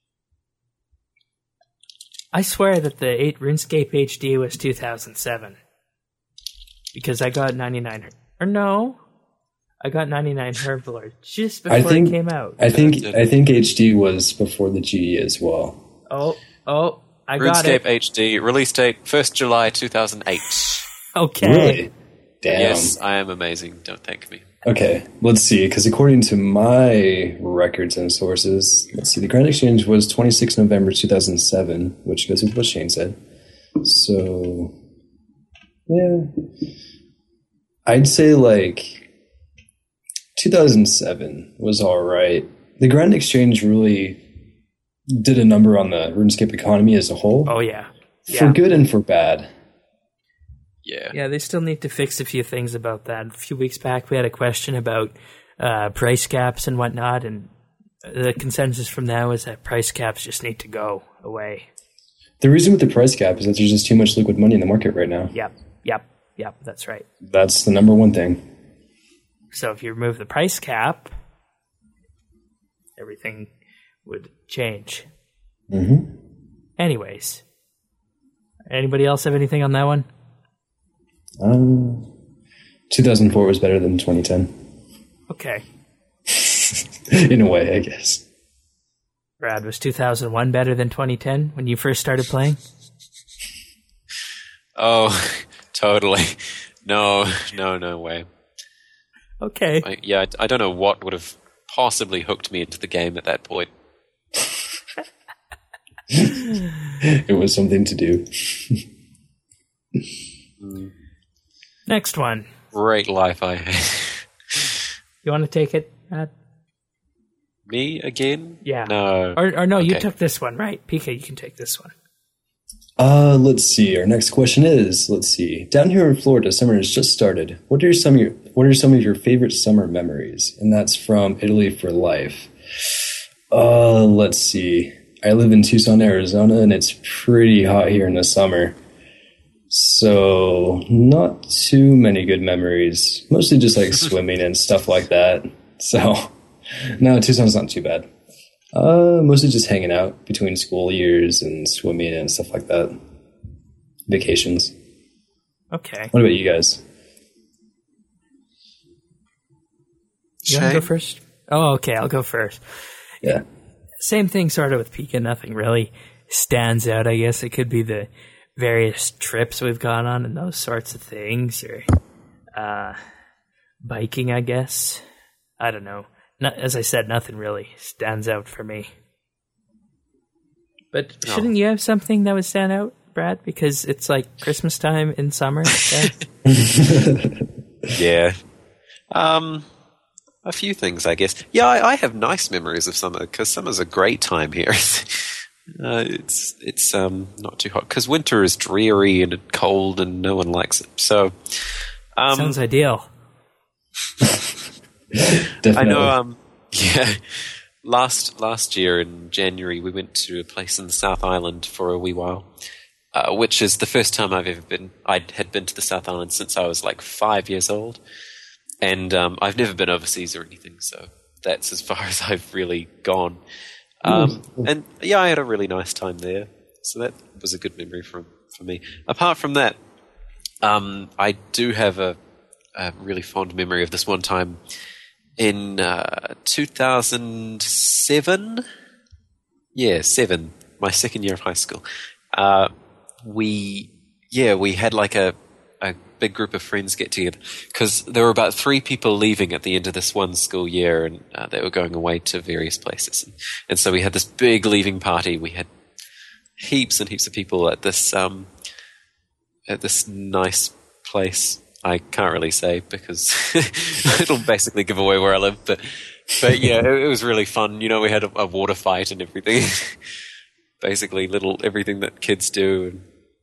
I swear that the eight RuneScape H D was two thousand seven. Because I got ninety-nine. Her- or no. I got ninety-nine Herblord just before I think it came out. I think I think H D was before the G E as well. oh, oh, I got RuneScape it. H D, release date first July two thousand eight. Okay. Really? Damn. Yes, I am amazing. Don't thank me. Okay, let's see. Because according to my records and sources, let's see. The Grand Exchange was twenty-sixth of November two thousand seven, which goes with what Shane said. So, yeah, I'd say like two thousand seven was all right. The Grand Exchange really did a number on the RuneScape economy as a whole, Oh, yeah. for Yeah. good and for bad. Yeah. Yeah, they still need to fix a few things about that. A few weeks back, we had a question about uh, price caps and whatnot, and the consensus from now is that price caps just need to go away. The reason with the price cap is that there's just too much liquid money in the market right now. Yep, yep, yep, that's right. That's the number one thing. So if you remove the price cap, everything would change. Mm-hmm. Anyways, anybody else have anything on that one? Um, two thousand four was better than twenty ten. Okay. In a way, I guess. Brad, was two thousand one better than twenty ten when you first started playing? Oh, totally. No, no, no way. Okay. I, yeah, I, I don't know what would have possibly hooked me into the game at that point. It was something to do. Next one. Great life I had. You want to take it, Brad? Me again? Yeah. No. Or, or no, you Okay. took this one, right? P K, you can take this one. Uh, let's see. Our next question is, let's see. Down here in Florida, summer has just started. What are some of your What are some of your favorite summer memories? And that's from Italy for Life. Uh, let's see. I live in Tucson, Arizona, and it's pretty hot here in the summer. So, not too many good memories. Mostly just like swimming and stuff like that. So, no, Tucson's not too bad. Uh, mostly just hanging out between school years and swimming and stuff like that. Vacations. Okay. What about you guys? You want to go Shane? first? Oh, okay, I'll go first. Yeah. Same thing sort of with Pika. Nothing really stands out, I guess. It could be the various trips we've gone on and those sorts of things, or uh, biking, I guess. I don't know. Not, as I said, nothing really stands out for me. But No. shouldn't you have something that would stand out, Brad? Because it's like Christmas time in summer. Yeah? Yeah. Um, a few things, I guess. Yeah, I, I have nice memories of summer because summer's a great time here. uh, it's it's um not too hot because winter is dreary and cold and no one likes it. So, um, Sounds ideal. Definitely. I know. Um, yeah. Last last year in January, we went to a place in the South Island for a wee while, uh, which is the first time I've ever been. I had been to the South Island since I was like five years old, and um, I've never been overseas or anything. So that's as far as I've really gone. Um, and yeah, I had a really nice time there. So that was a good memory for for me. Apart from that, um, I do have a, a really fond memory of this one time. In uh, two thousand seven, yeah, seven, my second year of high school, uh, we yeah we had like a a big group of friends get together because there were about three people leaving at the end of this one school year, and uh, they were going away to various places, and, and so we had this big leaving party. We had heaps and heaps of people at this um, at this nice place. I can't really say because it'll basically give away where I live, but but yeah, it, it was really fun. You know, we had a, a water fight and everything. Basically, little everything that kids do, and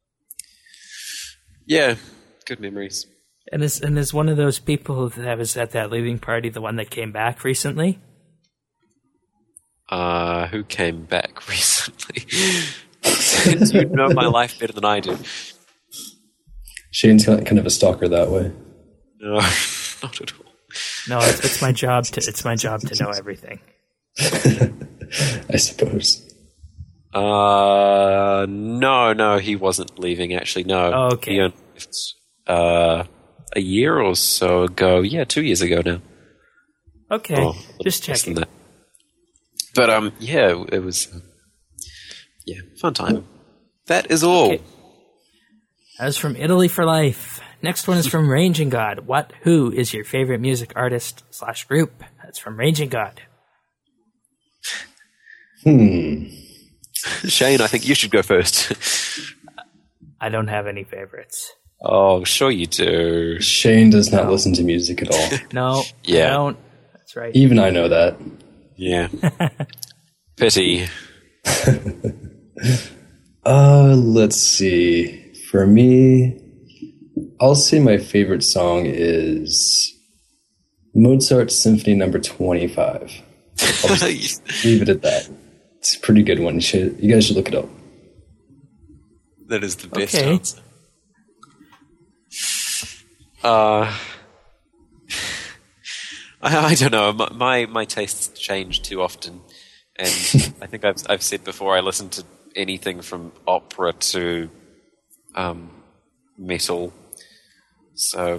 yeah. Good memories. And is and is one of those people that was at that leaving party the one that came back recently? Uh, who came back recently? You know my life better than I do. Shane's kind of a stalker that way. No, not at all. No, it's, it's my job to it's my job to know everything. I suppose. Uh, no, no, he wasn't leaving. Actually, no. Oh, okay. He only left, uh, a year or so ago. Yeah, two years ago now. Okay, Oh, just less than checking. that. But um, yeah, it was uh, yeah, fun time. That is all. Okay. As from Italy for Life. Next one is from Ranging God. What, who is your favorite music artist slash group? That's from Ranging God. Hmm. Shane, I think you should go first. I don't have any favorites. Oh, sure you do. Shane does not listen to music at all. No, Yeah. I don't. That's right. Even I know that. Yeah. Pity. Uh, let's see. For me, I'll say my favorite song is Mozart's Symphony Number twenty-five. I'll just leave it at that. It's a pretty good one. You, should, you guys should look it up. That is the best Okay. answer. Uh, I, I don't know. My, my my tastes change too often, and I think I've I've said before I listen to anything from opera to um, metal. So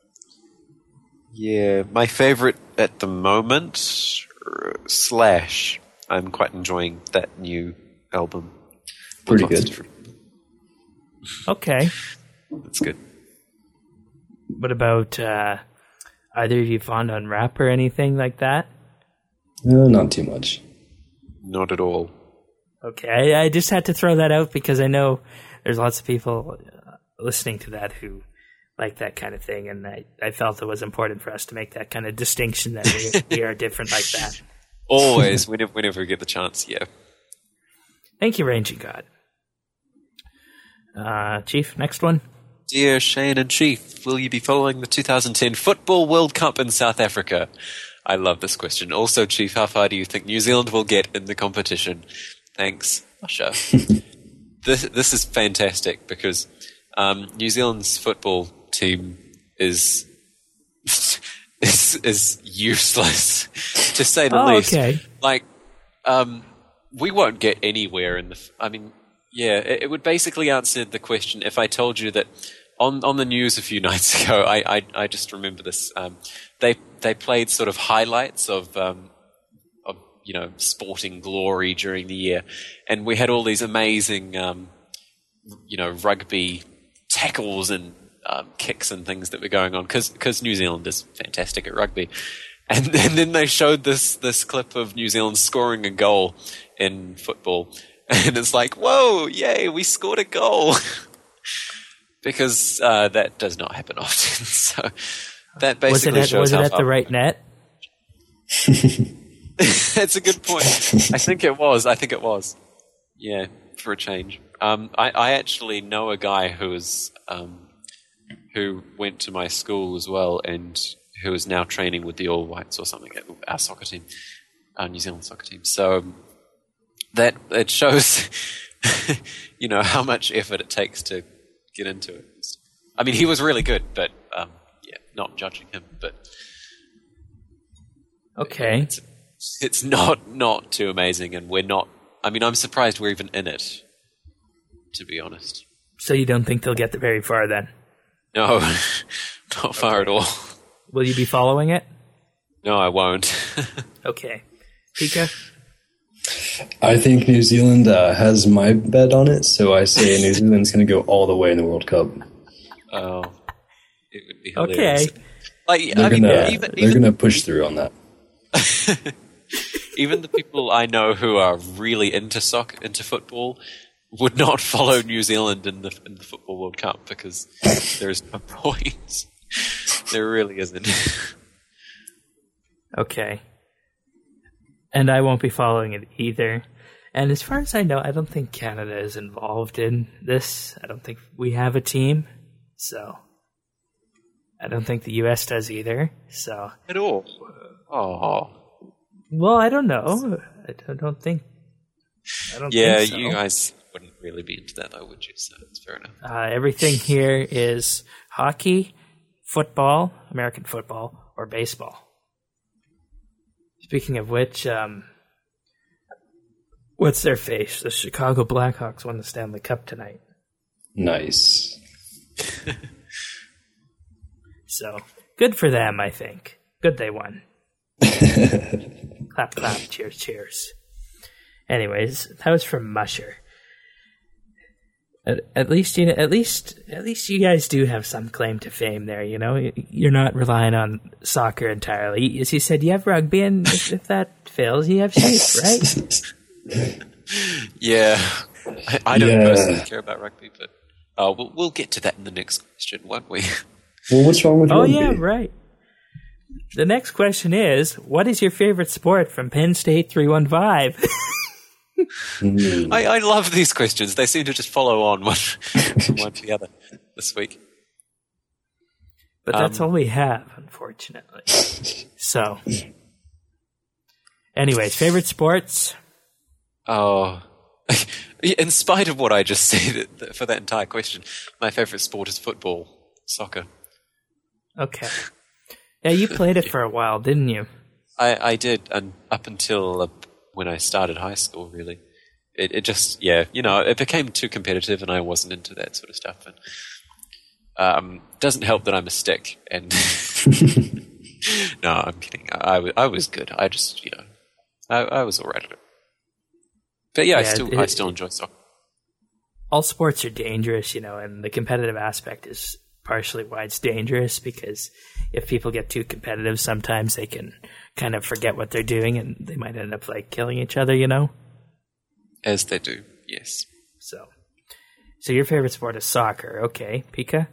yeah, my favorite at the moment, uh, Slash. I'm quite enjoying that new album. Pretty Lots of good. different- Okay. That's good. What about uh, either of you fond on rap or anything like that? No, not too much. Not at all. Okay, I, I just had to throw that out because I know there's lots of people uh, listening to that who like that kind of thing, and I, I felt it was important for us to make that kind of distinction that we, we are different like that. Always, whenever, whenever we get the chance, yeah. Thank you, Ranging God. Uh, Chief, next one. Dear Shane and Chief, will you be following the two thousand ten Football World Cup in South Africa? I love this question. Also, Chief, how far do you think New Zealand will get in the competition? Thanks, Usher. this this is fantastic because um, New Zealand's football team is is is useless, to say the Oh, least. okay. Like, um, we won't get anywhere in the. F- I mean, yeah, it, it would basically answer the question if I told you that on on the news a few nights ago. I I, I just remember this. Um, they they played sort of highlights of. Um, of you know, sporting glory during the year, and we had all these amazing, um, you know, rugby tackles and um, kicks and things that were going on because New Zealand is fantastic at rugby, and, and then they showed this this clip of New Zealand scoring a goal in football, and it's like, whoa, yay, we scored a goal, because uh, that does not happen often. So that Was it basically at, shows was it how at the far- right net? That's a good point. I think it was. I think it was. Yeah, for a change. Um, I, I actually know a guy who was um, who went to my school as well, and who is now training with the All Whites or something, our soccer team, our New Zealand soccer team. So that it shows, you know, how much effort it takes to get into it. I mean, he was really good, but um, yeah, not judging him, but. Okay. It's, it's not not too amazing, and we're not. I mean, I'm surprised we're even in it, to be honest. So you don't think they'll get very far then? No, not far at all. Will you be following it? No, I won't. Okay. Pika? I think New Zealand uh, has my bet on it, so I say New Zealand's going to go all the way in the World Cup. Oh, it would be hilarious. Okay. Like, They're I mean, gonna even, they're even, gonna push through on that. even the people I know who are really into soccer, into football, would not follow New Zealand in the in the Football World Cup because there's no point. There really isn't. Okay. And I won't be following it either. And as far as I know, I don't think Canada is involved in this. I don't think we have a team. So I don't think the U S does either. So At all. Oh. well, I don't know. I don't- don't think. I don't Yeah, think so. you guys wouldn't really be into that, though, would you? So it's fair enough. Uh, everything here is hockey, football, American football, or baseball. Speaking of which, um, what's their face? The Chicago Blackhawks won the Stanley Cup tonight. Nice. So, good for them, I think. Good they won. Clap, clap, cheers, cheers. Anyways, that was from Musher. At, at least you know, at least at least you guys do have some claim to fame there. You know, you're not relying on soccer entirely. As you said, you have rugby, and if, if that fails, you have sheep, right? Yeah. I, I don't Yeah. personally care about rugby, but uh, we'll, we'll get to that in the next question, won't we? Well, what's wrong with Oh rugby? yeah, right. The next question is, what is your favorite sport from Penn State three one five? Mm. I, I love these questions. They seem to just follow on one from one to the other this week. But that's Um, all we have, unfortunately. So, anyways, favorite sports? Oh, in spite of what I just said for that entire question, my favorite sport is football, soccer. Okay. Yeah, you played it for a while, didn't you? I, I did, and up until uh, when I started high school, really. It, it just, yeah, you know, it became too competitive and I wasn't into that sort of stuff. And um, doesn't help that I'm a stick. And no, I'm kidding. I, I, w- I was good. I just, you know, I, I was all right at it. But yeah, I Yeah, still it- I still enjoy soccer. All sports are dangerous, you know, and the competitive aspect is partially why it's dangerous, because if people get too competitive, sometimes they can kind of forget what they're doing and they might end up like killing each other, you know? As they do, yes. So, so your favorite sport is soccer. Okay. Pika?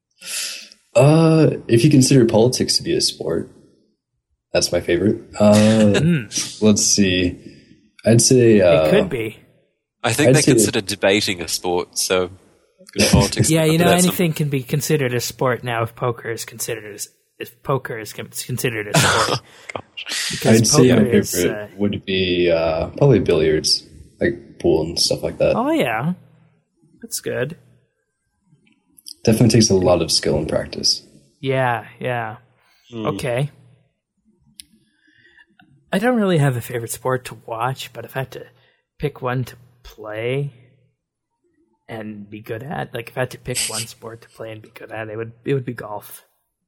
Uh, if you consider politics to be a sport, that's my favorite. Uh, let's see. I'd say uh, It could be. I think I'd they say- consider debating a sport, so good politics. Yeah, you but know, that's anything can be considered a sport now if poker is considered as if poker is con- considered a sport. Because I'd say my poker is, favorite uh, would be uh, probably billiards, like pool and stuff like that. oh yeah, that's good. Definitely takes a lot of skill and practice. Yeah, yeah. Okay. I don't really have a favorite sport to watch, but if I had to pick one to play and be good at, like if I had to pick one sport to play and be good at, it would it would be golf.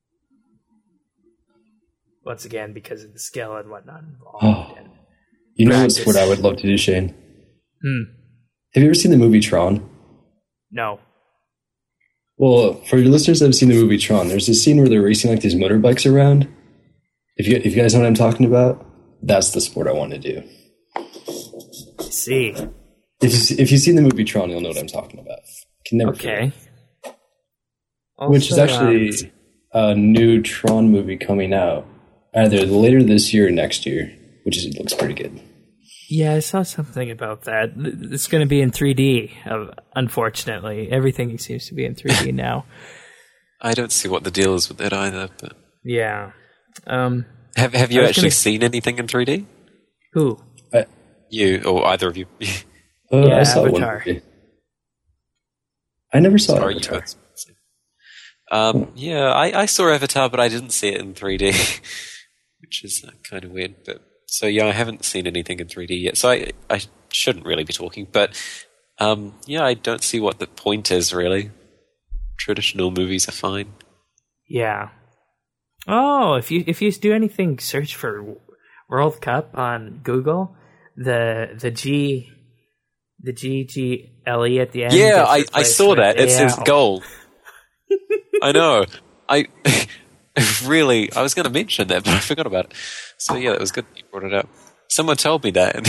Once again, because of the skill and whatnot involved. Oh. And You know what Practice. sport I would love to do, Shane? Hmm. Have you ever seen the movie Tron? No. Well, for your listeners that have seen the movie Tron, there's this scene where they're racing like these motorbikes around. If you if you guys know what I'm talking about, that's the sport I want to do. I see. If you, if you've seen the movie Tron, you'll know what I'm talking about. Can never Okay. forget. Which is Also, actually um, a new Tron movie coming out either later this year or next year, which is looks pretty good. yeah, I saw something about that. It's going to be in three D, uh, unfortunately. Everything seems to be in three D now. I don't see what the deal is with that either. But Yeah. Um, have have you I was actually gonna- seen anything in three D? who? I, You or either of you? uh, Yeah, I saw Avatar. one movie. I never saw Or you Avatar. both? Um, yeah, I, I saw Avatar, but I didn't see it in three D, which is uh, kind of weird. But so yeah, I haven't seen anything in three D yet, so I I shouldn't really be talking. But um, yeah, I don't see what the point is really. Traditional movies are fine. Yeah. Oh, if you if you do anything, search for World Cup on Google. the the G the G G L E at the end. Yeah, gets I, I replaced saw with that. It A says L. gold. I know. I really, I was going to mention that, but I forgot about it. So yeah, that was good you brought it up. Someone told me that.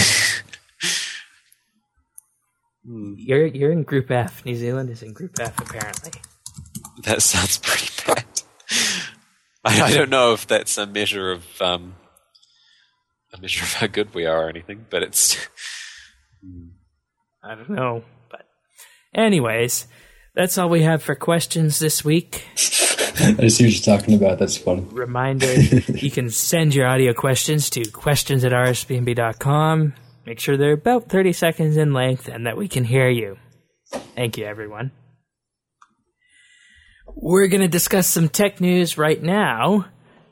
You're you're in Group F. New Zealand is in Group F, apparently. That sounds pretty bad. I, I don't know if that's a measure of um, a measure of how good we are or anything, but it's. I don't know, but anyways, that's all we have for questions this week. I see what you're talking about. That's funny. Reminder, you can send your audio questions to questions at r s b n b dot com. Make sure they're about thirty seconds in length and that we can hear you. Thank you, everyone. We're going to discuss some tech news right now.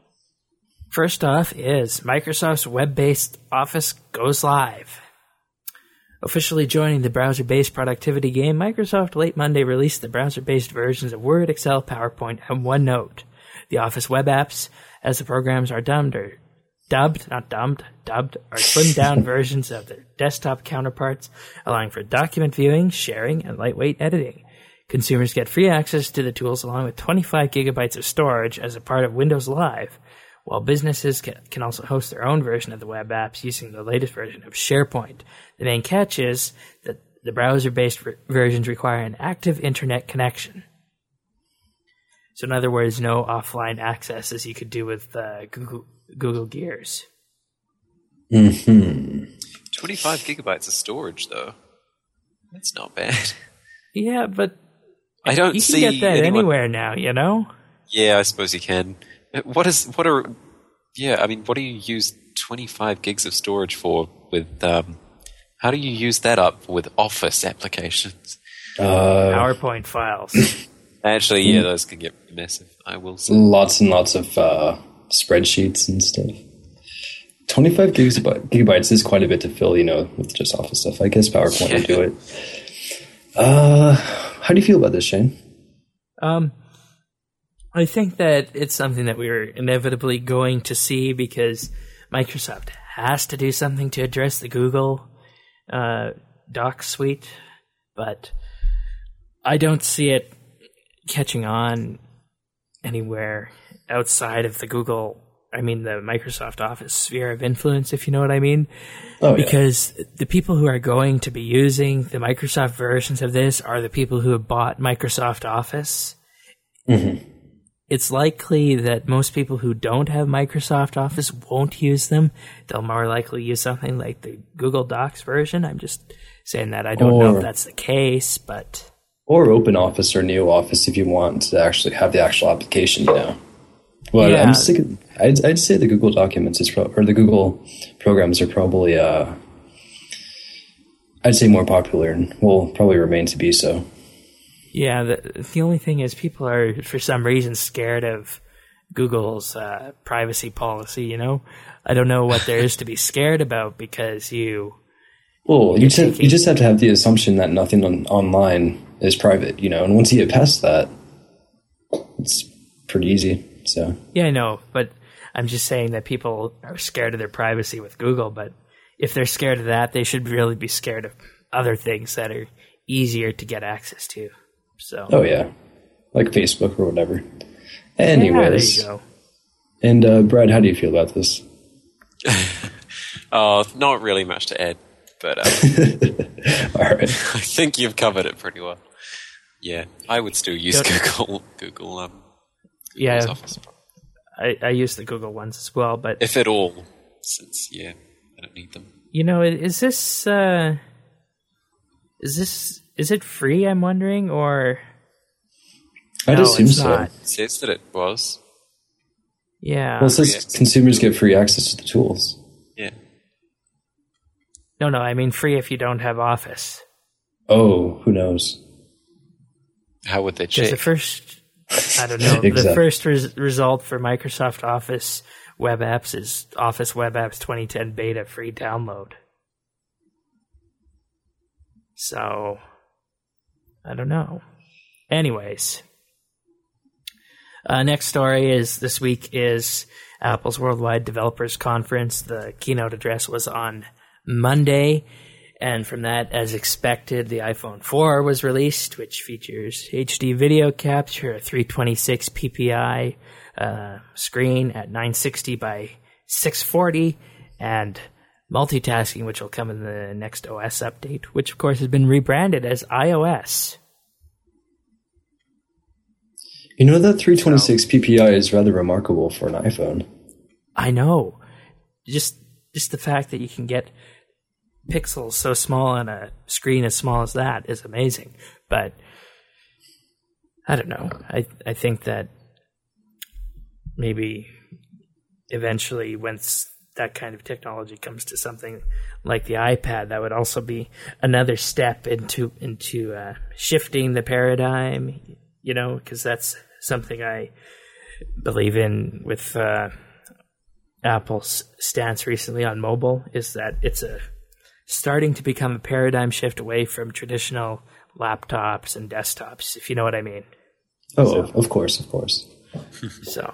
First off is Microsoft's web-based Office goes live. Officially joining the browser-based productivity game, Microsoft late Monday released the browser-based versions of Word, Excel, PowerPoint, and OneNote. The Office web apps, as the programs are dubbed, or dubbed, not dumbed, dubbed, are slimmed-down versions of their desktop counterparts, allowing for document viewing, sharing, and lightweight editing. Consumers get free access to the tools along with twenty-five gigabytes of storage as a part of Windows Live, while businesses can also host their own version of the web apps using the latest version of SharePoint. The main catch is that the browser-based ver- versions require an active internet connection. So in other words, no offline access as you could do with uh, Google, Google Gears. Mm-hmm. twenty-five gigabytes of storage, though. That's not bad. Yeah, but I don't you can see get that anyone... anywhere now, you know? Yeah, I suppose you can. What is what are yeah? I mean, what do you use twenty-five gigs of storage for? With um, how do you use that up with Office applications? Uh, PowerPoint files. Actually, yeah, those can get massive. I will say. Lots and lots of uh, spreadsheets and stuff. twenty-five gigabytes is quite a bit to fill, you know, with just Office stuff. I guess PowerPoint Yeah. would do it. Uh, how do you feel about this, Shane? Um, I think that it's something that we're inevitably going to see because Microsoft has to do something to address the Google uh, Docs suite, but I don't see it catching on anywhere outside of the Google, I mean the Microsoft Office sphere of influence, if you know what I mean. Oh, yeah. Because the people who are going to be using the Microsoft versions of this are the people who have bought Microsoft Office. Mm-hmm. It's likely that most people who don't have Microsoft Office won't use them. They'll more likely use something like the Google Docs version. I'm just saying that. I don't or, know if that's the case, but... Or Open Office or Neo Office if you want to actually have the actual application, you know. Well, yeah. I'm just thinking, I'd, I'd say the Google Documents is pro- or the Google programs are probably, uh, I'd say more popular and will probably remain to be so. Yeah, the, the only thing is people are, for some reason, scared of Google's uh, privacy policy, you know? I don't know what there is to be scared about because you... Well, you, taking- t- you just have to have the assumption that nothing on- online is private, you know? And once you get past that, it's pretty easy, so... Yeah, I know, but I'm just saying that people are scared of their privacy with Google, but if they're scared of that, they should really be scared of other things that are easier to get access to. So. Oh, yeah. Like Facebook or whatever. Yeah, Anyways. there you go. And, uh, Brad, how do you feel about this? Oh, not really much to add, but uh, All right. I think you've covered it pretty well. Yeah, I would still use Don't- Google. Google. Um, Google's Yeah. Office, I, I use the Google ones as well, but if at all, since yeah, I don't need them. you know, is this uh, is this is it free? I'm wondering, or I'd no, assume it's so. not. It says that it was. Yeah, Well, it says Free access. consumers get free access to the tools. Yeah. no, no, I mean free if you don't have Office. Oh, who knows? How would they Because check? the first, I don't know, the Exactly. first res- result for Microsoft Office web apps is Office Web Apps twenty ten beta free download. So, I don't know. Anyways, uh, next story is this week is Apple's Worldwide Developers Conference. The keynote address was on Monday. And from that, as expected, the iPhone four was released, which features H D video capture, a three twenty-six p p i uh, screen at nine sixty by six forty, and multitasking, which will come in the next O S update, which of course has been rebranded as iOS. You know, that three twenty-six p p i is rather remarkable for an iPhone. I know. Just just the fact that you can get pixels so small on a screen as small as that is amazing. But I don't know. I I think that maybe eventually, once that kind of technology comes to something like the iPad, that would also be another step into into uh, shifting the paradigm. You know, because that's something I believe in with uh, Apple's stance recently on mobile, is that it's a starting to become a paradigm shift away from traditional laptops and desktops, if you know what I mean. Oh, so, of course, of course. So,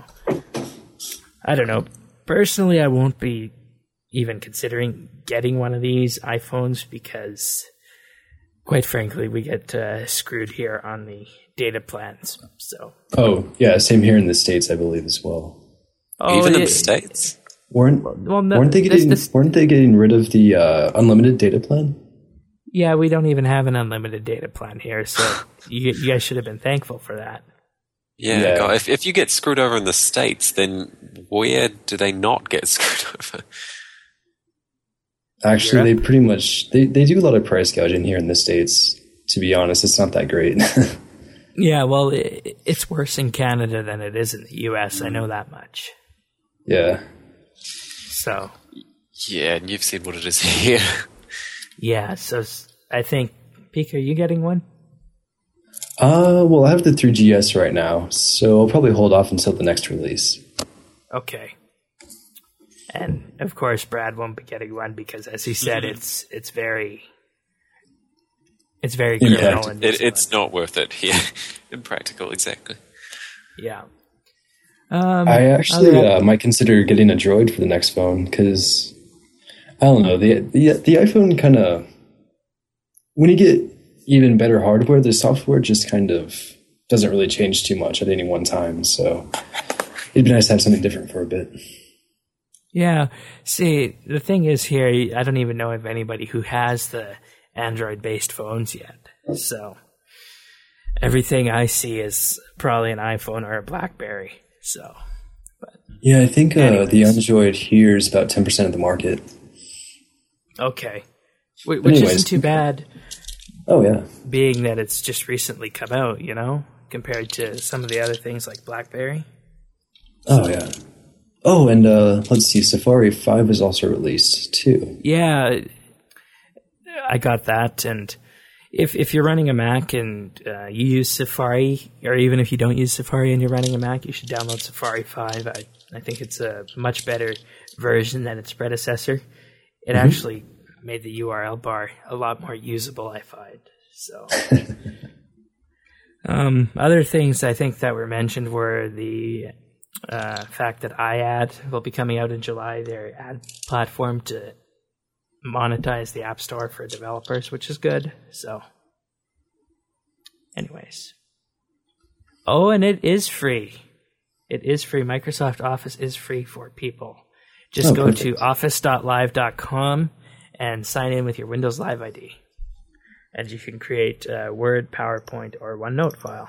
I don't know. Personally, I won't be even considering getting one of these iPhones because, quite frankly, we get uh, screwed here on the data plans. So. Oh, yeah, same here in the States, I believe, as well. Oh, Even in yeah. the States? Weren't, well, no, weren't, they getting, this, this, weren't they getting rid of the uh, unlimited data plan? Yeah, we don't even have an unlimited data plan here, so you, you guys should have been thankful for that. Yeah, Yeah. God, if if you get screwed over in the States, then where do they not get screwed over? Actually, Europe? they pretty much they, they do a lot of price gouging here in the States. To be honest, it's not that great. Yeah, well, it, it's worse in Canada than it is in the U S. I know that much. Yeah. So, Yeah, and you've seen what it is here. yeah, so s- I think, Pete, are you getting one? Uh, well, I have the three G S right now, so I'll probably hold off until the next release. Okay. And, of course, Brad won't be getting one because, as he said, Mhm. it's it's very... It's very criminal. Impact. in New It, it's Zealand. not worth it here. Impractical, exactly. Yeah. Um, I actually other- uh, might consider getting a Droid for the next phone because I don't know the the the iPhone kind of when you get even better hardware, the software just kind of doesn't really change too much at any one time. So it'd be nice to have something different for a bit. Yeah. See, the thing is here, I don't even know of anybody who has the Android-based phones yet. So everything I see is probably an iPhone or a BlackBerry. So, but Yeah, I think uh, Anyways. the Android here is about ten percent of the market. okay, Wh- which Anyways. isn't too bad, Oh yeah, being that it's just recently come out. You know, compared to some of the other things like BlackBerry. oh yeah. Oh, and uh, let's see, Safari five is also released too. Yeah, I got that. And if if you're running a Mac and uh, you use Safari, or even if you don't use Safari and you're running a Mac, you should download Safari five. I, I think it's a much better version than its predecessor. It Mm-hmm. actually made the U R L bar a lot more usable, I find. So, um, other things I think that were mentioned were the uh, fact that iAd will be coming out in July, their ad platform to monetize the App Store for developers, which is good. So, anyways. Oh, and it is free. It is free. Microsoft Office is free for people. Just Oh, go perfect. to office dot live dot com and sign in with your Windows Live I D. And you can create a Word, PowerPoint, or OneNote file.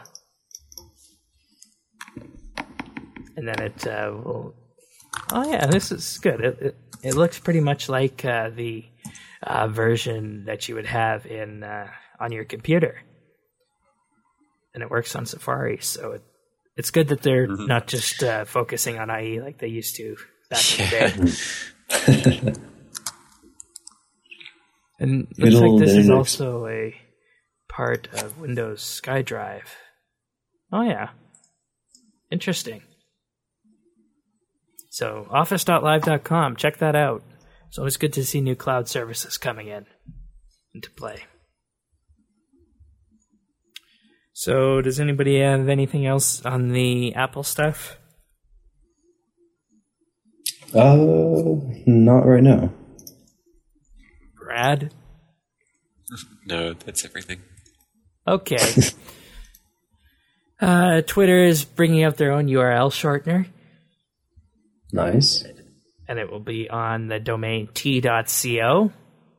And then it uh, will... Oh, yeah, this is good. It, it, it looks pretty much like uh, the uh, version that you would have in uh, on your computer. And it works on Safari, so it, it's good that they're Mhm. not just uh, focusing on I E like they used to back Yeah. in the day. And Good looks like old this is Linux. also a part of Windows SkyDrive. Oh, yeah. Interesting. So, office dot live dot com, check that out. It's always good to see new cloud services coming in into play. So, does anybody have anything else on the Apple stuff? Uh, not right now. Brad? No, that's everything. Okay. uh, Twitter is bringing out their own U R L shortener. Nice. And it will be on the domain t dot co.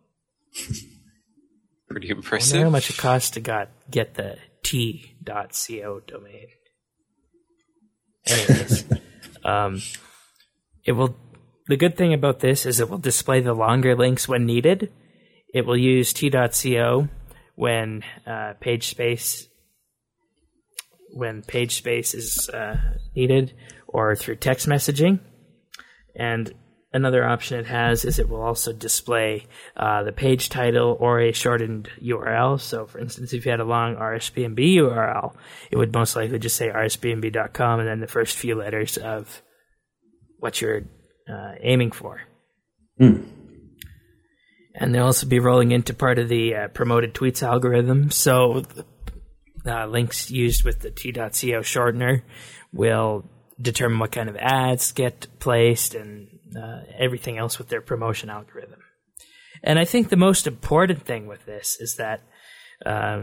Pretty I impressive. wonder how much it costs to got, get the t dot co domain. Anyways, um, it will. The good thing about this is it will display the longer links when needed. It will use t dot co when uh, page space when page space is uh, needed, or through text messaging. And another option it has is it will also display uh, the page title or a shortened U R L. So, for instance, if you had a long R S B N B U R L, it would most likely just say r s b n b dot com and then the first few letters of what you're uh, aiming for. Mm. And they'll also be rolling into part of the uh, promoted tweets algorithm. So the uh, links used with the t dot co shortener will determine what kind of ads get placed and uh, everything else with their promotion algorithm. And I think the most important thing with this is that uh,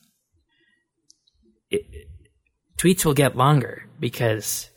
it, tweets will get longer because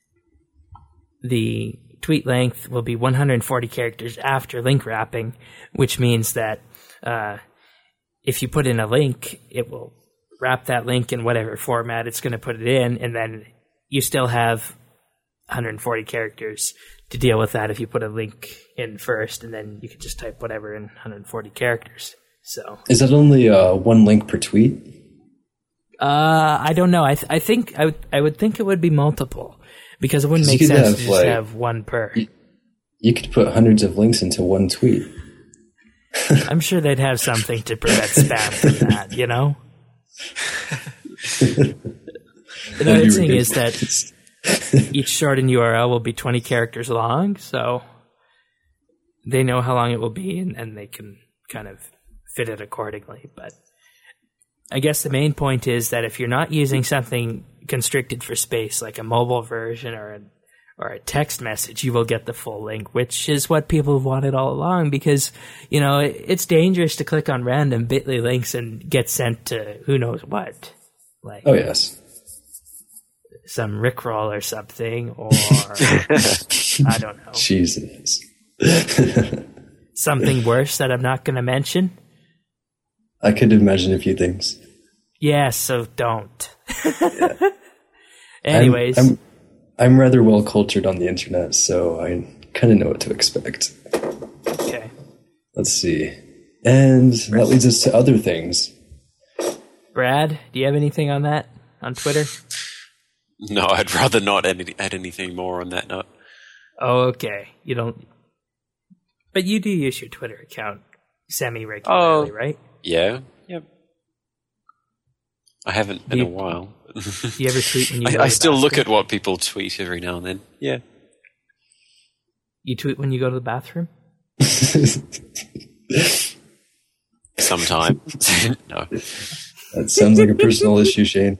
the tweet length will be one hundred forty characters after link wrapping, which means that uh, if you put in a link, it will wrap that link in whatever format it's going to put it in, and then you still have one hundred forty characters to deal with that if you put a link in first, and then you can just type whatever in one hundred forty characters. So is that only uh, one link per tweet? Uh, I don't know. I th- I think I would I would think it would be multiple because it wouldn't make sense have, to just like, have one per. You, you could put hundreds of links into one tweet. I'm sure they'd have something to prevent spam from that. You know. The other thing is that each shortened U R L will be twenty characters long, so they know how long it will be, and, and they can kind of fit it accordingly. But I guess the main point is that if you're not using something constricted for space, like a mobile version or a, or a text message, you will get the full link, which is what people have wanted all along, because, you know, it, it's dangerous to click on random bit dot l y links and get sent to who knows what. Like, oh, yes. Some Rickroll or something, or I don't know. Jesus. Something worse that I'm not going to mention. I could imagine a few things. Yeah, so don't. Yeah. Anyways. I'm, I'm, I'm rather well cultured on the internet, so I kind of know what to expect. Okay. Let's see. And that leads us to other things. Brad, do you have anything on that on Twitter? No, I'd rather not add, any, add anything more on that note. Oh, okay. You don't. But you do use your Twitter account semi-regularly, Oh, right? Yeah. Yep. I haven't in Do you- a while. Do you ever tweet when you go I, to I the still look bathroom? at what people tweet every now and then. Yeah. You tweet when you go to the bathroom? Sometimes. No. That sounds like a personal issue, Shane.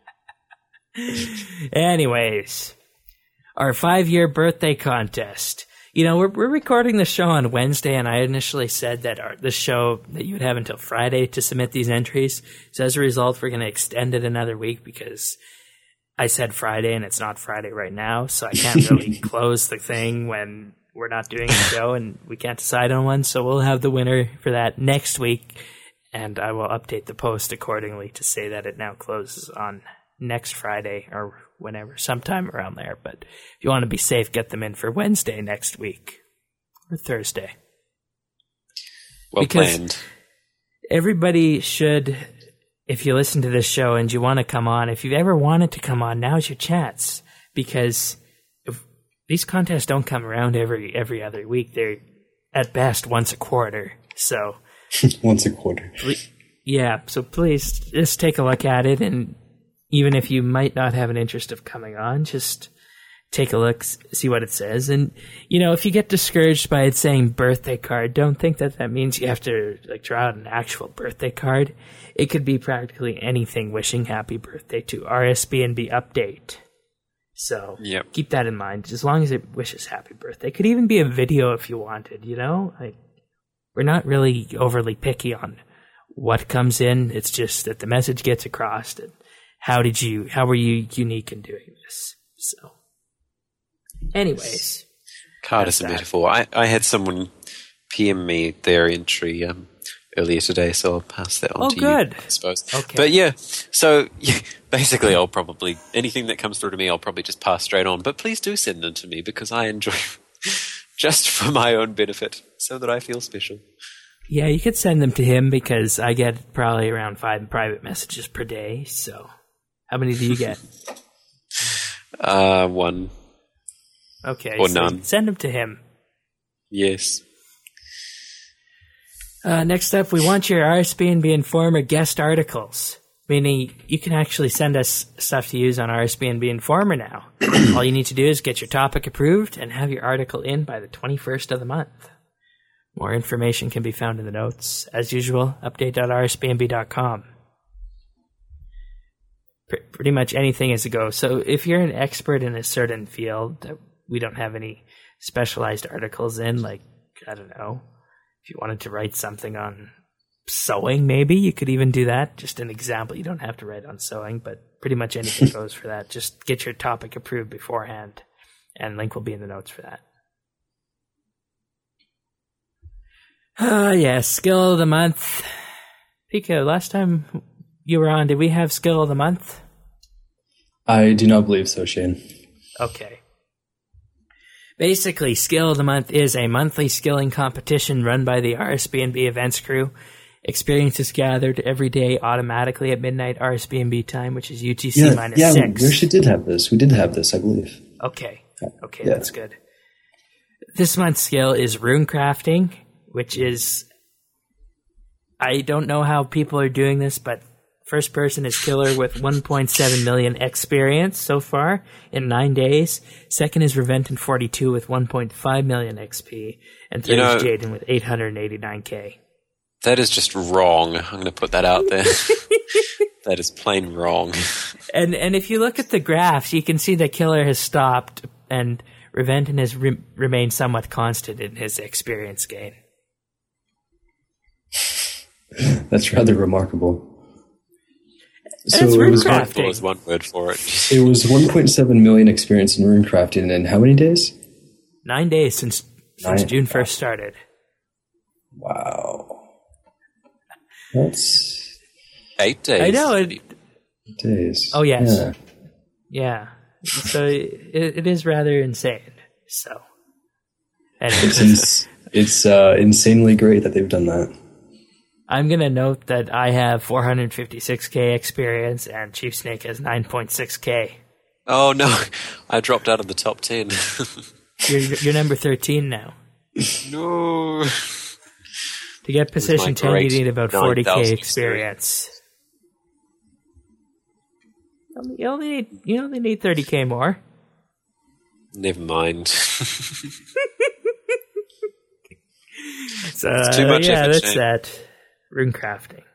Anyways, our five-year birthday contest. You know, we're we're recording the show on Wednesday, and I initially said that our, the show that you would have until Friday to submit these entries. So as a result, we're going to extend it another week because I said Friday, and it's not Friday right now, so I can't really close the thing when we're not doing a show, and we can't decide on one. So we'll have the winner for that next week, and I will update the post accordingly to say that it now closes on next Friday or whenever, sometime around there. But if you want to be safe, get them in for Wednesday next week or Thursday. Well Because planned. everybody should, if you listen to this show and you want to come on, if you've ever wanted to come on, now's your chance. Because if these contests don't come around every every other week. They're at best once a quarter. So Once a quarter. yeah, so please just take a look at it, and even if you might not have an interest of coming on, just take a look, see what it says. And, you know, if you get discouraged by it saying birthday card, don't think that that means you have to, like, draw out an actual birthday card. It could be practically anything wishing happy birthday to R S B N B update. So Yep. keep that in mind, as long as it wishes happy birthday. It could even be a video if you wanted, you know? Like, we're not really overly picky on what comes in. It's just that the message gets across. And how did you? How were you unique in doing this? So, anyways, card is a that. metaphor. I, I had someone P M me their entry um, earlier today, so I'll pass that on oh, to good. you, I suppose. Okay. But yeah, so yeah, basically I'll probably, anything that comes through to me, I'll probably just pass straight on. But please do send them to me because I enjoy just for my own benefit so that I feel special. Yeah, you could send them to him because I get probably around five private messages per day. So, how many do you get? uh, one. Okay. Or so none. Send them to him. Yes. Uh, next up, we want your R S B N B Informer guest articles, meaning you can actually send us stuff to use on R S B N B Informer now. All you need to do is get your topic approved and have your article in by the twenty-first of the month. More information can be found in the notes. As usual, update dot r s b n b dot com. P- pretty much anything is a go. So if you're an expert in a certain field that we don't have any specialized articles in, like, I don't know, if you wanted to write something on sewing, maybe you could even do that. Just an example. You don't have to write on sewing, but pretty much anything goes for that. Just get your topic approved beforehand, and link will be in the notes for that. Ah, yes, skill of the month. Pika, last time you were on, did we have skill of the month? I do not believe so, Shane. Okay. Basically, Skill of the Month is a monthly skilling competition run by the R S B N B events crew. Experience is gathered every day automatically at midnight R S B N B time, which is U T C yeah, minus yeah, six. we actually did have this. We did have this, I believe. Okay. Okay, Yeah. that's good. This month's skill is rune crafting, which is... I don't know how people are doing this, but first person is killer with one point seven million experience so far in nine days. Second is Reventon forty-two with one point five million X P. And third You know, is Jaden with eight hundred eighty-nine K. That is just wrong. I'm going to put that out there. That is plain wrong. And and if you look at the graphs, you can see that Killer has stopped and Reventon has re- remained somewhat constant in his experience gain. That's rather remarkable. So it's it was, runecrafting. There was one word for it. it was one point seven million experience in runecrafting in how many days? Nine days since since Nine. June first started. Wow. That's Eight days. I know it. days. Oh yes, Yeah. yeah. So it, it is rather insane. So, It's, anyways, ins- it's uh, insanely great that they've done that. I'm gonna note that I have four hundred fifty-six K experience and Chief Snake has nine point six K. Oh no, I dropped out of the top ten. You're you're number thirteen now. No. To get position ten, you great need about forty K nine thousand experience. You only need you only need thirty K more. Never mind. So, It's too much yeah, effort, that's Shane. that. Rune crafting.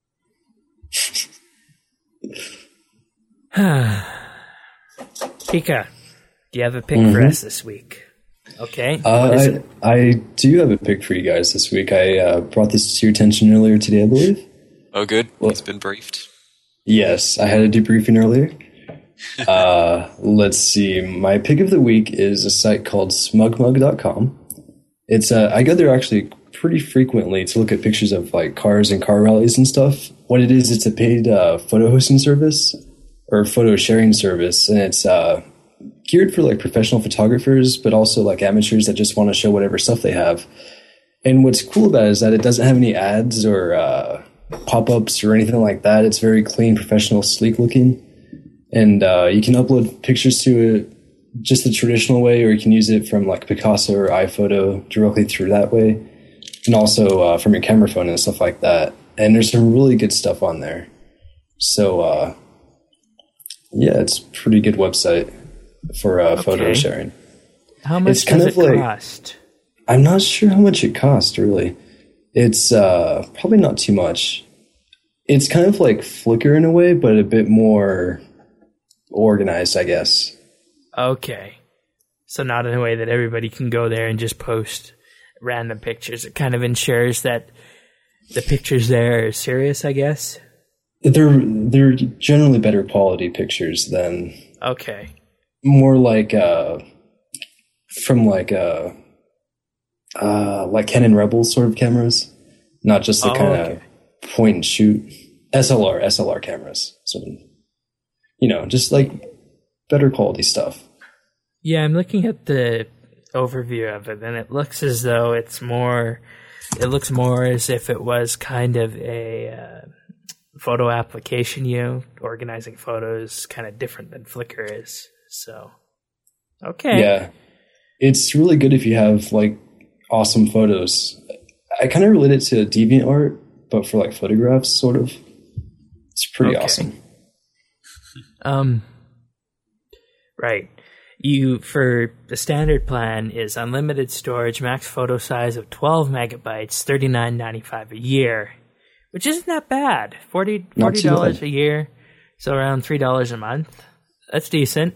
Pika, do you have a pick for us this week? Okay. Uh, What is I, it? I do have a pick for you guys this week. I uh, brought this to your attention earlier today, I believe. Oh, good. He's been briefed. Yes, I had a debriefing earlier. uh, let's see. My pick of the week is a site called smugmug dot com. It's uh, I go there actually pretty frequently to look at pictures of like cars and car rallies and stuff. What it is, it's a paid uh, photo hosting service or photo sharing service, and it's uh, geared for like professional photographers, but also like amateurs that just want to show whatever stuff they have. And what's cool about it is that it doesn't have any ads or uh, pop-ups or anything like that. It's very clean, professional, sleek looking. And uh, you can upload pictures to it just the traditional way, or you can use it from like Picasso or iPhoto directly through that way. And also uh, from your camera phone and stuff like that. And there's some really good stuff on there. So, uh, yeah, it's a pretty good website for uh, photo Okay. sharing. How much it's kind does of it like- cost? I'm not sure how much it costs, really. It's uh, probably not too much. It's kind of like Flickr in a way, but a bit more organized, I guess. Okay. So not in a way that everybody can go there and just post random pictures. It kind of ensures that the pictures there are serious, I guess. They're they're generally better quality pictures than Okay. more like uh from like uh uh like Canon Rebel sort of cameras, not just the Oh, kind of okay. point and shoot S L R S L R cameras. So you know, just like better quality stuff. Yeah, I'm looking at the overview of it, and it looks as though it's more. It looks more as if it was kind of a uh, photo application. You organizing photos, kind of different than Flickr is. So, okay. Yeah. It's really good if you have like awesome photos. I kind of relate it to DeviantArt, but for like photographs, sort of. It's pretty Okay. awesome. Um. Right. You for the standard plan is unlimited storage, max photo size of twelve megabytes, thirty nine ninety five a year, which isn't that bad. Forty Not forty too dollars bad. a year, so around three dollars a month. That's decent.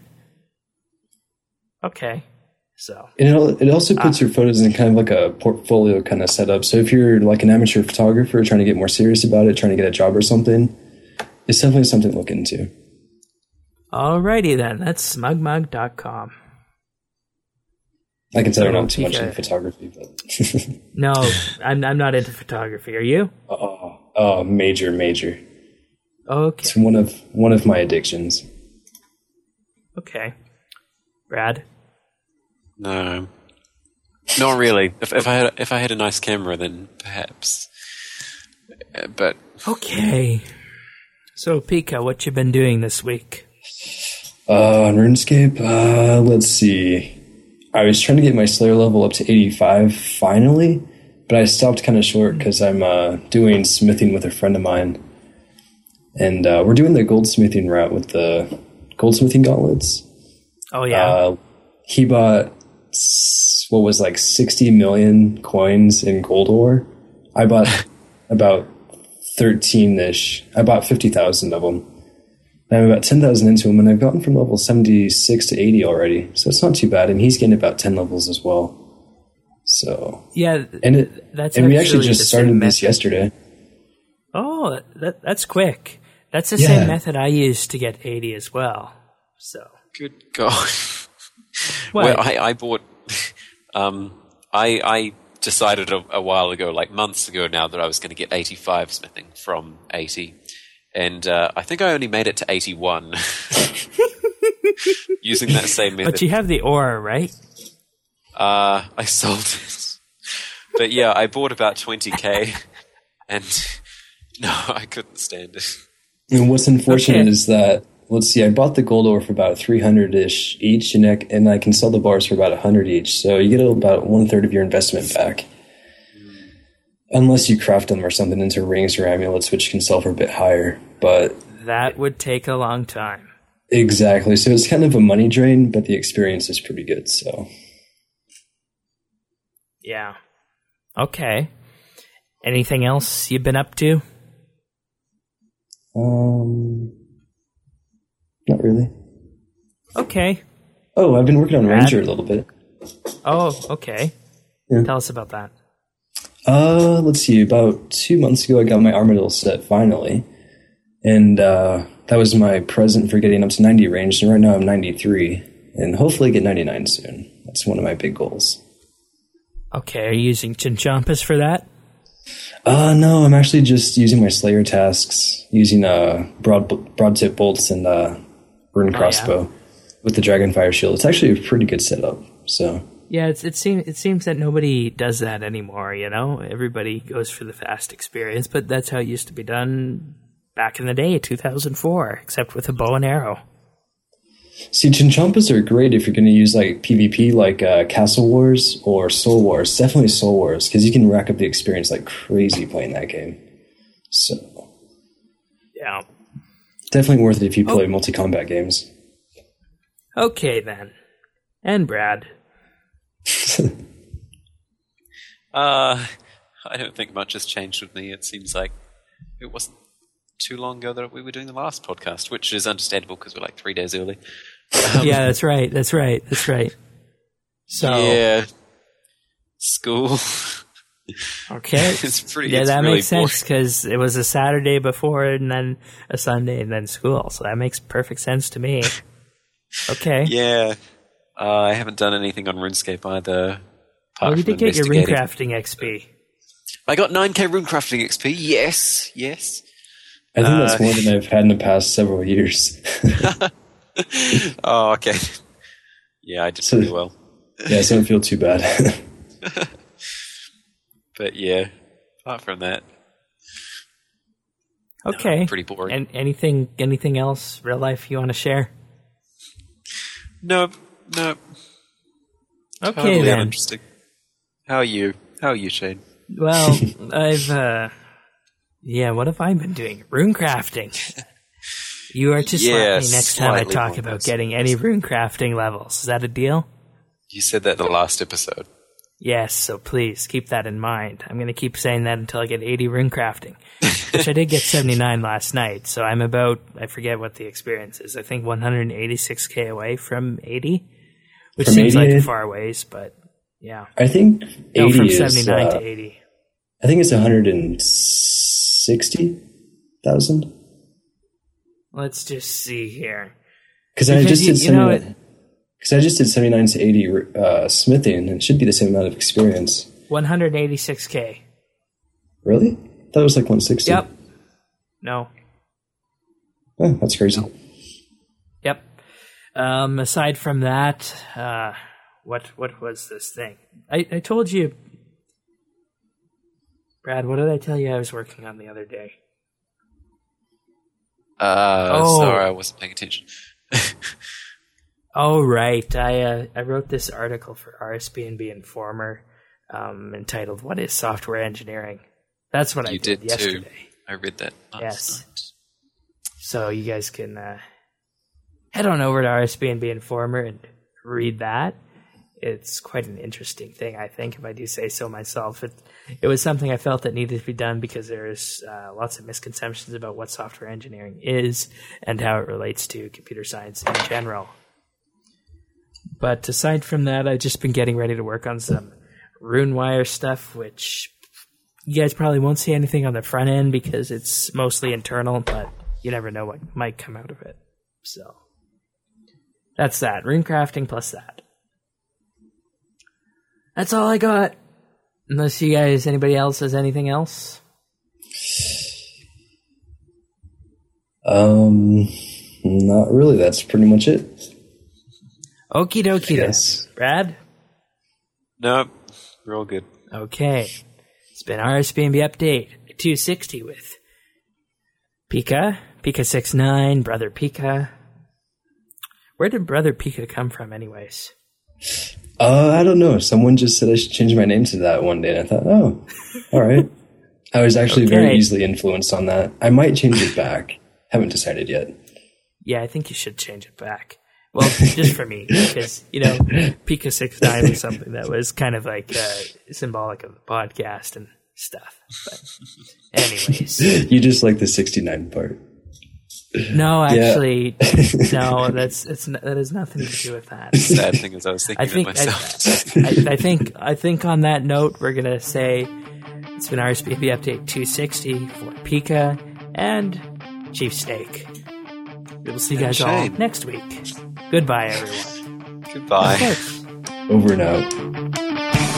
Okay, so And it, al- it also puts your photos in kind of like a portfolio kind of setup. So if you're like an amateur photographer trying to get more serious about it, trying to get a job or something, it's definitely something to look into. alrighty then. That's smug mug dot com. I can tell you're So, not too much Pika- into photography, but No, I'm I'm not into photography. Are you? oh, oh, major, major. Okay, It's one of one of my addictions. okay. Brad. No, not really. If, if I had if I had a nice camera, then perhaps. Uh, But Okay. So Pika, what you been doing this week? Uh, on RuneScape, uh, let's see. I was trying to get my Slayer level up to eighty-five finally, but I stopped kind of short because I'm uh, doing smithing with a friend of mine. And uh, we're doing the goldsmithing route with the goldsmithing gauntlets. Oh yeah. Uh, he bought, s- what was like sixty million coins in gold ore. I bought about thirteen-ish. I bought fifty thousand of them. I'm about ten thousand into them, and I've gotten from level seventy-six to eighty already, so it's not too bad. And he's getting about ten levels as well. So, yeah. and it, That's and we actually actually just the started same this method. yesterday. Oh, that that's quick. That's the Yeah. same method I used to get eighty as well. So good God. what? Well, I, I bought. Um, I I decided a, a while ago, like months ago now, that I was going to get eighty-five smithing from eighty, and uh, I think I only made it to eighty-one using that same method. But you have the aura, right? Uh, I sold it, but yeah, I bought about twenty k, and no, I couldn't stand it. And what's unfortunate Okay. is that, let's see, I bought the gold ore for about three hundred-ish each, and I, and I can sell the bars for about one hundred each, so you get about one-third of your investment back. Unless you craft them or something into rings or amulets, which can sell for a bit higher. But That would take a long time. exactly, so it's kind of a money drain, but the experience is pretty good, so... Yeah. Okay. Anything else you've been up to? Um, not really. Okay. Oh, I've been working on Brad? Ranger a little bit. Oh, okay. Yeah. Tell us about that. Uh, let's see. About two months ago, I got my Armadillo set finally, and uh, that was my present for getting up to ninety range. And right now, I'm ninety-three, and hopefully get ninety-nine soon. That's one of my big goals. Okay, are you using Chinchompas for that? Uh, no, I'm actually just using my Slayer tasks, using uh broad broad tip bolts and uh, rune Oh, crossbow with the Dragonfire shield. It's actually a pretty good setup. So. Yeah, it's, it seems it seems that nobody does that anymore. You know, everybody goes for the fast experience, but that's how it used to be done back in the day, two thousand four, except with a bow and arrow. See, Chinchompas are great if you're going to use like PvP, like uh, Castle Wars or Soul Wars. Definitely Soul Wars, because you can rack up the experience like crazy playing that game. So, Yeah. definitely worth it if you play multi-combat games. Okay then, and Brad. Uh, I don't think much has changed with me. It seems like it wasn't too long ago that we were doing the last podcast, which is understandable because we're like three days early. Um, Yeah, that's right. That's right. That's right. So Yeah. School. Okay. It's pretty. Yeah, it's that really makes sense because it was a Saturday before and then a Sunday and then school. So that makes perfect sense to me. Okay. Yeah. Uh, I haven't done anything on RuneScape either. Well, you did get your runecrafting X P. I got nine K runecrafting X P. Yes, yes. I think Uh, that's more than I've had in the past several years. Oh, okay. Yeah, I did So- pretty well. Yeah, so I don't feel too bad. But yeah, apart from that, Okay. pretty boring. And anything, anything else, real life, you want to share? Nope, nope. Okay, Totally then. uninteresting. How are you? How are you, Shane? Well, I've, uh, yeah, what have I been doing? Rune crafting. You are to slap Yeah, me next time I slightly talk more about less. getting any rune crafting levels. Is that a deal? You said that in the last episode. Yes, so please keep that in mind. I'm going to keep saying that until I get eighty rune crafting, which I did get seventy-nine last night. So I'm about, I forget what the experience is. I think one hundred eighty-six K away from eighty, which From seems eighty? like far ways, but yeah. I think No, eighty from is. seventy-nine uh, to eighty. I think it's one hundred sixty thousand. Let's just see here. Because I Because just you- did you know seventy-nine. Because I just did seventy-nine to eighty uh, smithing, and it should be the same amount of experience. one hundred eighty-six K. Really? I thought it was like one sixty. Yep. No. Oh, that's crazy. Yep. Um, aside from that, uh, what what was this thing? I, I told you, Brad. What did I tell you I was working on the other day? Uh, Oh. sorry, I wasn't paying attention. Oh right, I uh, I wrote this article for R S B N B Informer, um, entitled "What is Software Engineering?" That's what I You did, did yesterday. too. I read that last Yes. night. So you guys can uh, head on over to R S B N B Informer and read that. It's quite an interesting thing, I think, if I do say so myself. It, it was something I felt that needed to be done because there's uh, lots of misconceptions about what software engineering is and how it relates to computer science in general. But aside from that, I've just been getting ready to work on some RuneWire stuff, which you guys probably won't see anything on the front end because it's mostly internal, but you never know what might come out of it. So that's that. Rune crafting plus that. That's all I got. Unless you guys, anybody else has anything else? Um, not really. That's pretty much it. Okie dokie then. Yes. Brad? Nope, we're all good. Okay. It's been R S B N B Update two sixty with Pika, Pika six nine, Brother Pika. Where did Brother Pika come from anyways? Uh, I don't know. Someone just said I should change my name to that one day, and I thought, oh, all right. I was actually Okay. very easily influenced on that. I might change it back. Haven't decided yet. Yeah, I think you should change it back. Well, just for me, because, you know, Pika six nine was something that was kind of like uh, symbolic of the podcast and stuff. But anyways. You just like the sixty-nine part. No, Yeah. actually, no, that's it's n- that has nothing to do with that. Sad thing is, I was thinking I think of myself. I, I, I think I think on that note, we're gonna say it's been R S B N B Update two sixty for Pika and Chief Snake. We will see you And guys all Shane. next week. Goodbye, everyone. Goodbye. Of course. Over and out.